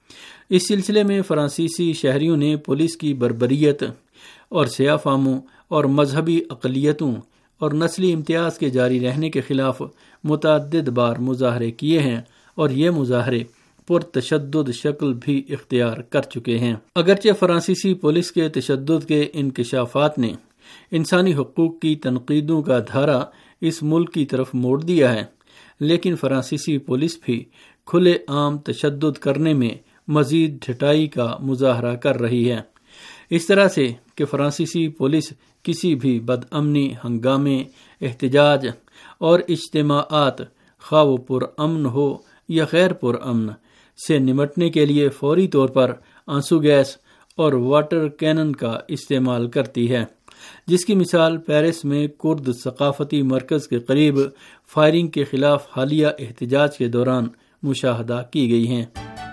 اس سلسلے میں فرانسیسی شہریوں نے پولیس کی بربریت اور سیاہ فاموں اور مذہبی اقلیتوں اور نسلی امتیاز کے جاری رہنے کے خلاف متعدد بار مظاہرے کیے ہیں اور یہ مظاہرے پرتشدد شکل بھی اختیار کر چکے ہیں۔ اگرچہ فرانسیسی پولیس کے تشدد کے انکشافات نے انسانی حقوق کی تنقیدوں کا دھارا اس ملک کی طرف موڑ دیا ہے، لیکن فرانسیسی پولیس بھی کھلے عام تشدد کرنے میں مزید ڈھٹائی کا مظاہرہ کر رہی ہے، اس طرح سے کہ فرانسیسی پولیس کسی بھی بد امنی، ہنگامے، احتجاج اور اجتماعات خواہ وہ پر امن ہو یا غیر پر امن سے نمٹنے کے لیے فوری طور پر آنسو گیس اور واٹر کینن کا استعمال کرتی ہے، جس کی مثال پیرس میں کرد ثقافتی مرکز کے قریب فائرنگ کے خلاف حالیہ احتجاج کے دوران مشاہدہ کی گئی ہیں۔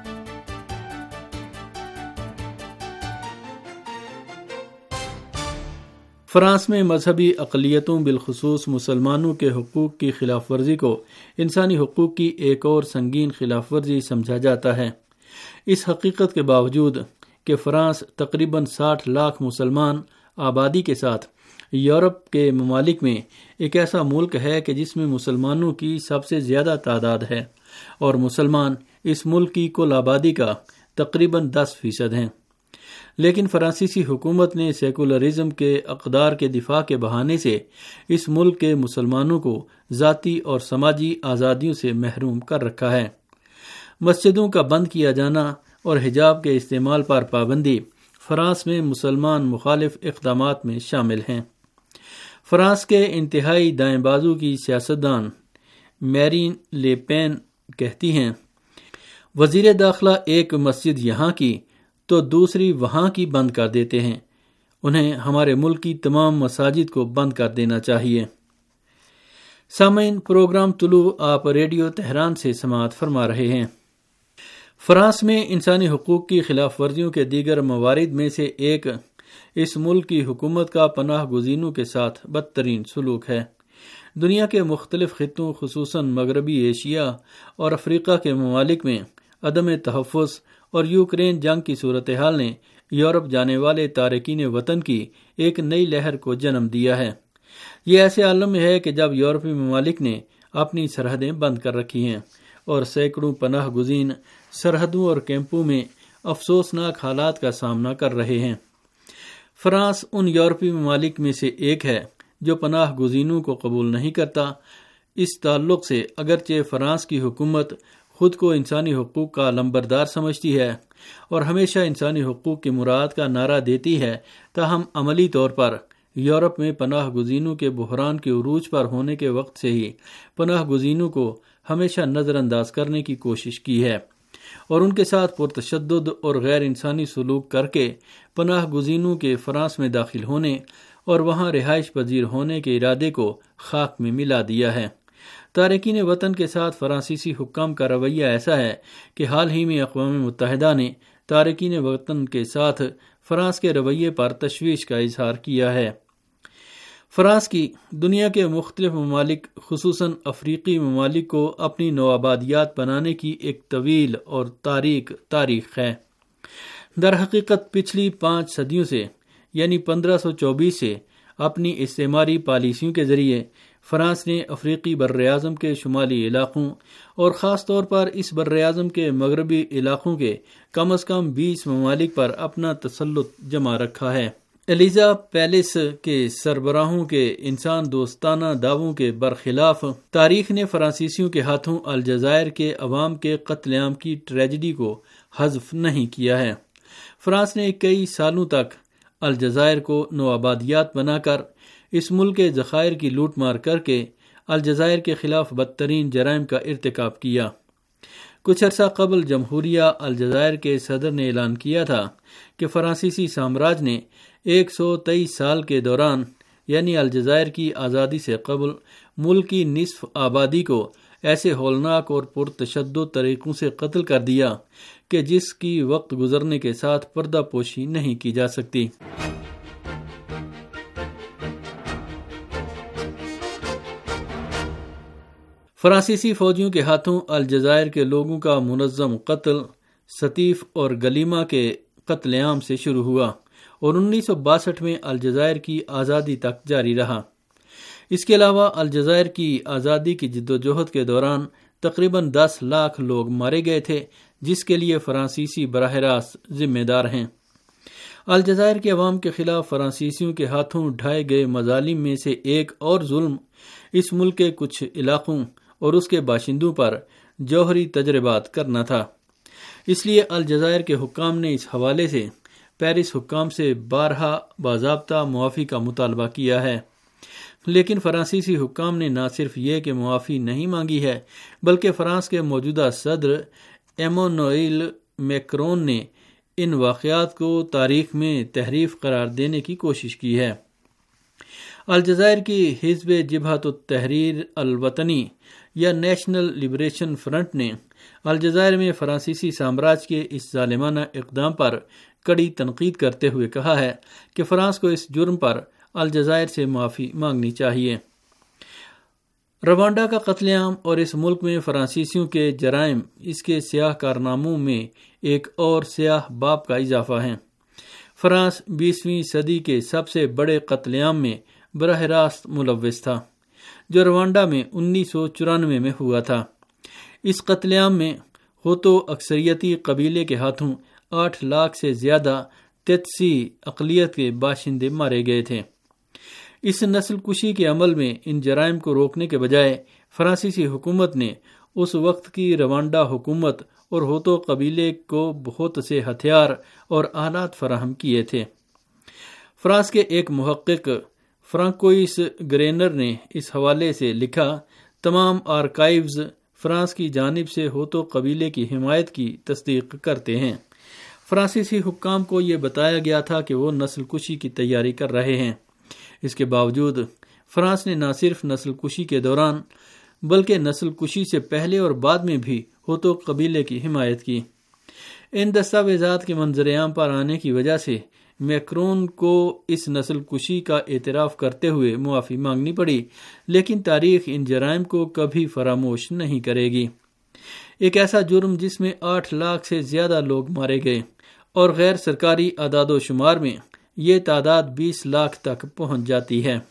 فرانس میں مذہبی اقلیتوں بالخصوص مسلمانوں کے حقوق کی خلاف ورزی کو انسانی حقوق کی ایک اور سنگین خلاف ورزی سمجھا جاتا ہے۔ اس حقیقت کے باوجود کہ فرانس تقریباً ساٹھ لاکھ مسلمان آبادی کے ساتھ یورپ کے ممالک میں ایک ایسا ملک ہے کہ جس میں مسلمانوں کی سب سے زیادہ تعداد ہے، اور مسلمان اس ملک کی کل آبادی کا تقریباً دس فیصد ہیں، لیکن فرانسیسی حکومت نے سیکولرزم کے اقدار کے دفاع کے بہانے سے اس ملک کے مسلمانوں کو ذاتی اور سماجی آزادیوں سے محروم کر رکھا ہے۔ مسجدوں کا بند کیا جانا اور حجاب کے استعمال پر پابندی فرانس میں مسلمان مخالف اقدامات میں شامل ہیں۔ فرانس کے انتہائی دائیں بازو کی سیاستدان میرین لے پین کہتی ہیں، وزیر داخلہ ایک مسجد یہاں کی تو دوسری وہاں کی بند کر دیتے ہیں، انہیں ہمارے ملک کی تمام مساجد کو بند کر دینا چاہیے۔ سامعین، پروگرام طلوع آپ ریڈیو تہران سے سماعت فرما رہے ہیں۔ فرانس میں انسانی حقوق کی خلاف ورزیوں کے دیگر موارد میں سے ایک اس ملک کی حکومت کا پناہ گزینوں کے ساتھ بدترین سلوک ہے۔ دنیا کے مختلف خطوں خصوصاً مغربی ایشیا اور افریقہ کے ممالک میں عدم تحفظ اور یوکرین جنگ کی صورتحال نے یورپ جانے والے تارکین وطن کی ایک نئی لہر کو جنم دیا ہے۔ یہ ایسے عالم میں ہے کہ جب یورپی ممالک نے اپنی سرحدیں بند کر رکھی ہیں اور سینکڑوں پناہ گزین سرحدوں اور کیمپوں میں افسوسناک حالات کا سامنا کر رہے ہیں۔ فرانس ان یورپی ممالک میں سے ایک ہے جو پناہ گزینوں کو قبول نہیں کرتا۔ اس تعلق سے اگرچہ فرانس کی حکومت خود کو انسانی حقوق کا علمبردار سمجھتی ہے اور ہمیشہ انسانی حقوق کی مراعات کا نعرہ دیتی ہے، تاہم عملی طور پر یورپ میں پناہ گزینوں کے بحران کے عروج پر ہونے کے وقت سے ہی پناہ گزینوں کو ہمیشہ نظر انداز کرنے کی کوشش کی ہے اور ان کے ساتھ پرتشدد اور غیر انسانی سلوک کر کے پناہ گزینوں کے فرانس میں داخل ہونے اور وہاں رہائش پذیر ہونے کے ارادے کو خاک میں ملا دیا ہے۔ تارکین وطن کے ساتھ فرانسیسی حکام کا رویہ ایسا ہے کہ حال ہی میں اقوام متحدہ نے تارکین وطن کے ساتھ فرانس کے رویے پر تشویش کا اظہار کیا ہے۔ فرانس کی دنیا کے مختلف ممالک خصوصاً افریقی ممالک کو اپنی نوآبادیات بنانے کی ایک طویل اور تاریک تاریخ ہے۔ در حقیقت پچھلی پانچ صدیوں سے یعنی پندرہ سو چوبیس سے اپنی استعماری پالیسیوں کے ذریعے فرانس نے افریقی براعظم کے شمالی علاقوں اور خاص طور پر اس براعظم کے مغربی علاقوں کے کم از کم بیس ممالک پر اپنا تسلط جما رکھا ہے۔ ایلیزا پیلیس کے سربراہوں کے انسان دوستانہ دعووں کے برخلاف تاریخ نے فرانسیسیوں کے ہاتھوں الجزائر کے عوام کے قتل عام کی ٹریجڈی کو حذف نہیں کیا ہے۔ فرانس نے کئی سالوں تک الجزائر کو نوآبادیات بنا کر اس ملک کے ذخائر کی لوٹ مار کر کے الجزائر کے خلاف بدترین جرائم کا ارتکاب کیا۔ کچھ عرصہ قبل جمہوریہ الجزائر کے صدر نے اعلان کیا تھا کہ فرانسیسی سامراج نے ایک سو تیئیس سال کے دوران یعنی الجزائر کی آزادی سے قبل ملک کی نصف آبادی کو ایسے ہولناک اور پرتشدد طریقوں سے قتل کر دیا کہ جس کی وقت گزرنے کے ساتھ پردہ پوشی نہیں کی جا سکتی۔ فرانسیسی فوجیوں کے ہاتھوں الجزائر کے لوگوں کا منظم قتل سطیف اور گلیما کے قتل عام سے شروع ہوا اور انیس سو باسٹھ میں الجزائر کی آزادی تک جاری رہا۔ اس کے علاوہ الجزائر کی آزادی کی جدوجہد کے دوران تقریباً دس لاکھ لوگ مارے گئے تھے، جس کے لیے فرانسیسی براہ راست ذمہ دار ہیں۔ الجزائر کے عوام کے خلاف فرانسیسیوں کے ہاتھوں ڈھائے گئے مظالم میں سے ایک اور ظلم اس ملک کے کچھ علاقوں اور اس کے باشندوں پر جوہری تجربات کرنا تھا۔ اس لیے الجزائر کے حکام نے اس حوالے سے پیرس حکام سے بارہا باضابطہ معافی کا مطالبہ کیا ہے، لیکن فرانسیسی حکام نے نہ صرف یہ کہ معافی نہیں مانگی ہے بلکہ فرانس کے موجودہ صدر ایمانوئل میکرون نے ان واقعات کو تاریخ میں تحریف قرار دینے کی کوشش کی ہے۔ الجزائر کی حزب جبہت التحریر الوطنی یا نیشنل لبریشن فرنٹ نے الجزائر میں فرانسیسی سامراج کے اس ظالمانہ اقدام پر کڑی تنقید کرتے ہوئے کہا ہے کہ فرانس کو اس جرم پر الجزائر سے معافی مانگنی چاہیے۔ روانڈا کا قتل عام اور اس ملک میں فرانسیسیوں کے جرائم اس کے سیاہ کارناموں میں ایک اور سیاہ باب کا اضافہ ہیں۔ فرانس بیسویں صدی کے سب سے بڑے قتل عام میں براہ راست ملوث تھا، جو روانڈا میں انیس سو چورانوے میں ہوا تھا۔ اس قتل عام میں ہوتو اکثریتی قبیلے کے ہاتھوں آٹھ لاکھ سے زیادہ تتسی اقلیت کے باشندے مارے گئے تھے۔ اس نسل کشی کے عمل میں ان جرائم کو روکنے کے بجائے فرانسیسی حکومت نے اس وقت کی روانڈا حکومت اور ہوتو قبیلے کو بہت سے ہتھیار اور آلات فراہم کیے تھے۔ فرانس کے ایک محقق فرانکوئس گرینر نے اس حوالے سے لکھا، تمام آرکائیوز فرانس کی جانب سے ہوتو قبیلے کی حمایت کی تصدیق کرتے ہیں۔ فرانسیسی حکام کو یہ بتایا گیا تھا کہ وہ نسل کشی کی تیاری کر رہے ہیں۔ اس کے باوجود فرانس نے نہ صرف نسل کشی کے دوران بلکہ نسل کشی سے پہلے اور بعد میں بھی ہوتو قبیلے کی حمایت کی۔ ان دستاویزات کے منظر عام پر آنے کی وجہ سے میکرون کو اس نسل کشی کا اعتراف کرتے ہوئے معافی مانگنی پڑی، لیکن تاریخ ان جرائم کو کبھی فراموش نہیں کرے گی۔ ایک ایسا جرم جس میں آٹھ لاکھ سے زیادہ لوگ مارے گئے اور غیر سرکاری اعداد و شمار میں یہ تعداد بیس لاکھ تک پہنچ جاتی ہے۔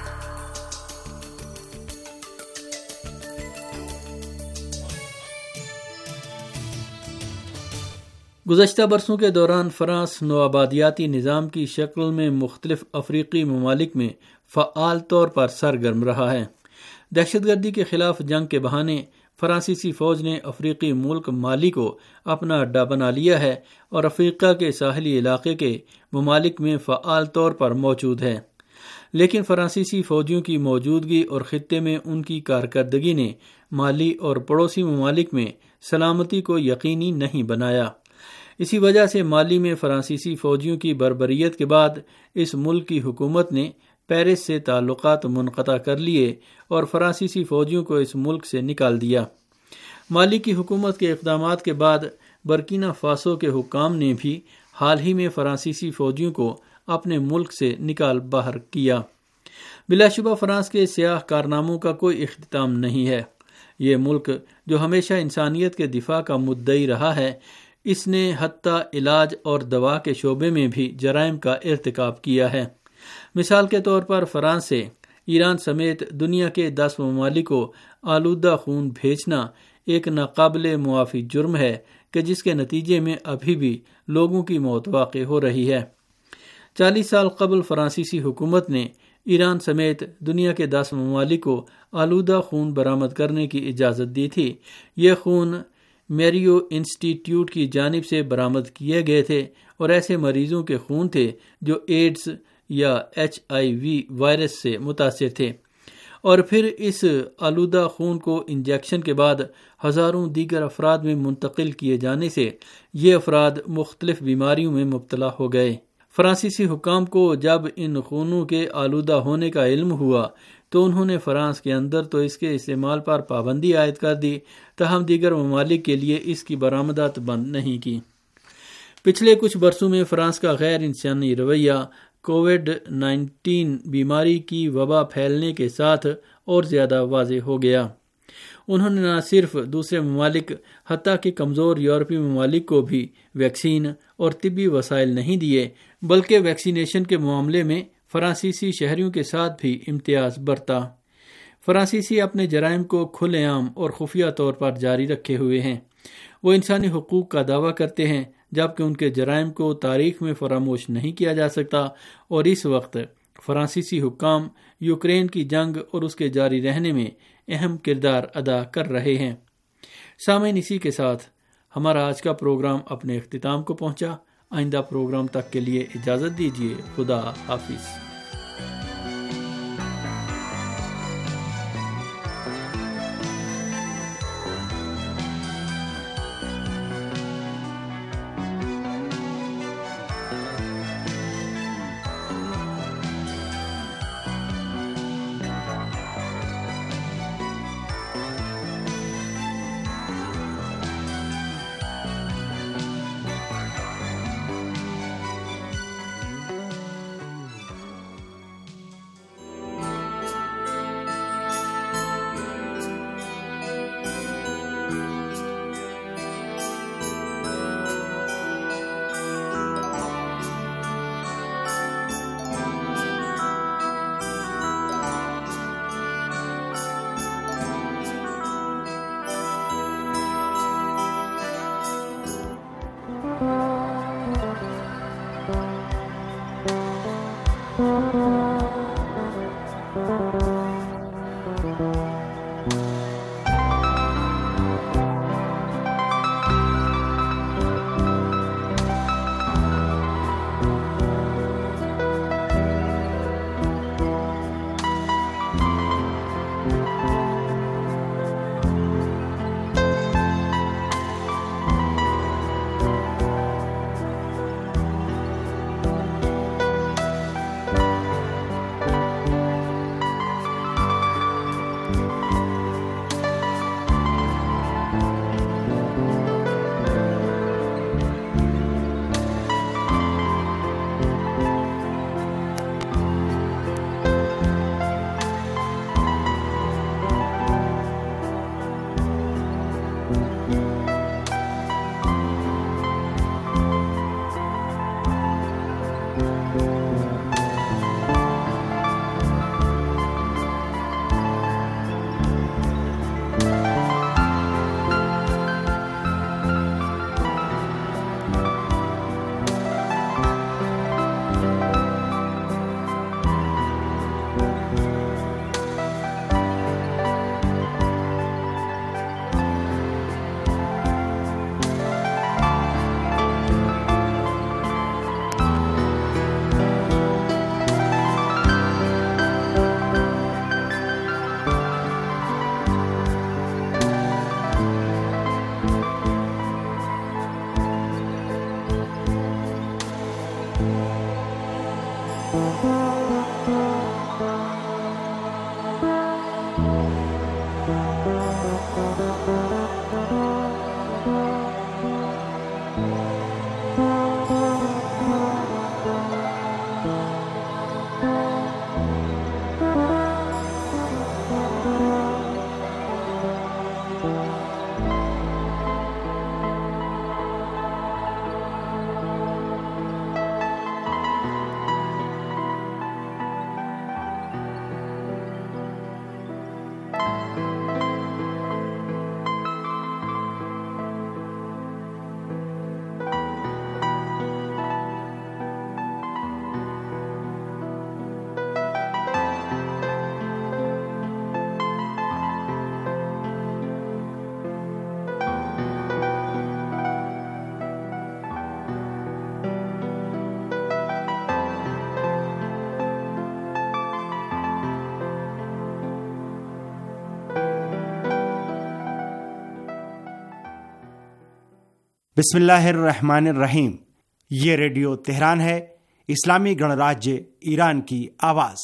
گزشتہ برسوں کے دوران فرانس نوآبادیاتی نظام کی شکل میں مختلف افریقی ممالک میں فعال طور پر سرگرم رہا ہے۔ دہشت گردی کے خلاف جنگ کے بہانے فرانسیسی فوج نے افریقی ملک مالی کو اپنا اڈا بنا لیا ہے اور افریقہ کے ساحلی علاقے کے ممالک میں فعال طور پر موجود ہے، لیکن فرانسیسی فوجیوں کی موجودگی اور خطے میں ان کی کارکردگی نے مالی اور پڑوسی ممالک میں سلامتی کو یقینی نہیں بنایا۔ اسی وجہ سے مالی میں فرانسیسی فوجیوں کی بربریت کے بعد اس ملک کی حکومت نے پیرس سے تعلقات منقطع کر لیے اور فرانسیسی فوجیوں کو اس ملک سے نکال دیا۔ مالی کی حکومت کے اقدامات کے بعد برکینا فاسو کے حکام نے بھی حال ہی میں فرانسیسی فوجیوں کو اپنے ملک سے نکال باہر کیا۔ بلا شبہ فرانس کے سیاہ کارناموں کا کوئی اختتام نہیں ہے۔ یہ ملک جو ہمیشہ انسانیت کے دفاع کا مدعی رہا ہے، اس نے حتیٰ علاج اور دوا کے شعبے میں بھی جرائم کا ارتکاب کیا ہے۔ مثال کے طور پر فرانس سے ایران سمیت دنیا کے دس ممالک کو آلودہ خون بھیجنا ایک ناقابل معافی جرم ہے کہ جس کے نتیجے میں ابھی بھی لوگوں کی موت واقع ہو رہی ہے۔ چالیس سال قبل فرانسیسی حکومت نے ایران سمیت دنیا کے دس ممالک کو آلودہ خون برآمد کرنے کی اجازت دی تھی۔ یہ خون میریو انسٹیٹیوٹ کی جانب سے برآمد کیے گئے تھے اور ایسے مریضوں کے خون تھے جو ایڈز یا ایچ آئی وی وائرس سے متاثر تھے، اور پھر اس آلودہ خون کو انجیکشن کے بعد ہزاروں دیگر افراد میں منتقل کیے جانے سے یہ افراد مختلف بیماریوں میں مبتلا ہو گئے۔ فرانسیسی حکام کو جب ان خونوں کے آلودہ ہونے کا علم ہوا تو انہوں نے فرانس کے اندر تو اس کے استعمال پر پابندی عائد کر دی، تاہم دیگر ممالک کے لیے اس کی برآمدات بند نہیں کی۔ پچھلے کچھ برسوں میں فرانس کا غیر انسانی رویہ کووڈ نائنٹین بیماری کی وبا پھیلنے کے ساتھ اور زیادہ واضح ہو گیا۔ انہوں نے نہ صرف دوسرے ممالک حتیٰ کہ کمزور یورپی ممالک کو بھی ویکسین اور طبی وسائل نہیں دیے، بلکہ ویکسینیشن کے معاملے میں فرانسیسی شہریوں کے ساتھ بھی امتیاز برتا۔ فرانسیسی اپنے جرائم کو کھلے عام اور خفیہ طور پر جاری رکھے ہوئے ہیں۔ وہ انسانی حقوق کا دعویٰ کرتے ہیں جبکہ ان کے جرائم کو تاریخ میں فراموش نہیں کیا جا سکتا، اور اس وقت فرانسیسی حکام یوکرین کی جنگ اور اس کے جاری رہنے میں اہم کردار ادا کر رہے ہیں۔ سامعین، اسی کے ساتھ ہمارا آج کا پروگرام اپنے اختتام کو پہنچا۔ آئندہ پروگرام تک کے لیے اجازت دیجیے۔ خدا حافظ۔ بسم اللہ الرحمن الرحیم۔ یہ ریڈیو تہران ہے، اسلامی گणراجیہ ایران کی آواز۔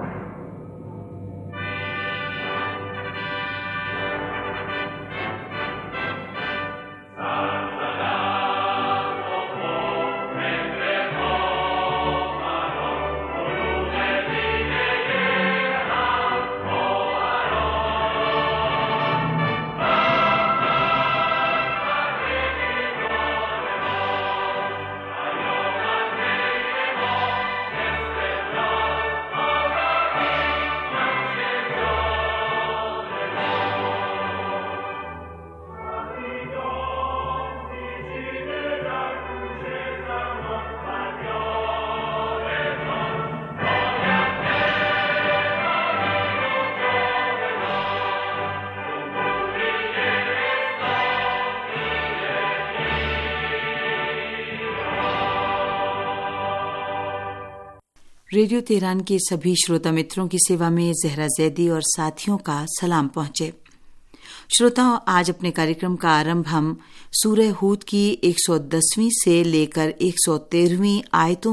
ریڈیو تہران کے سبھی شروتا متروں کی سیوا میں زہرا زیدی اور ساتھیوں کا سلام پہنچے۔ شروتا، آج اپنے کاریکرم کا آرمبھ ہم سورہ ہود کی ایک سو دسویں سے لے کر ایک سو تیرہویں آیتوں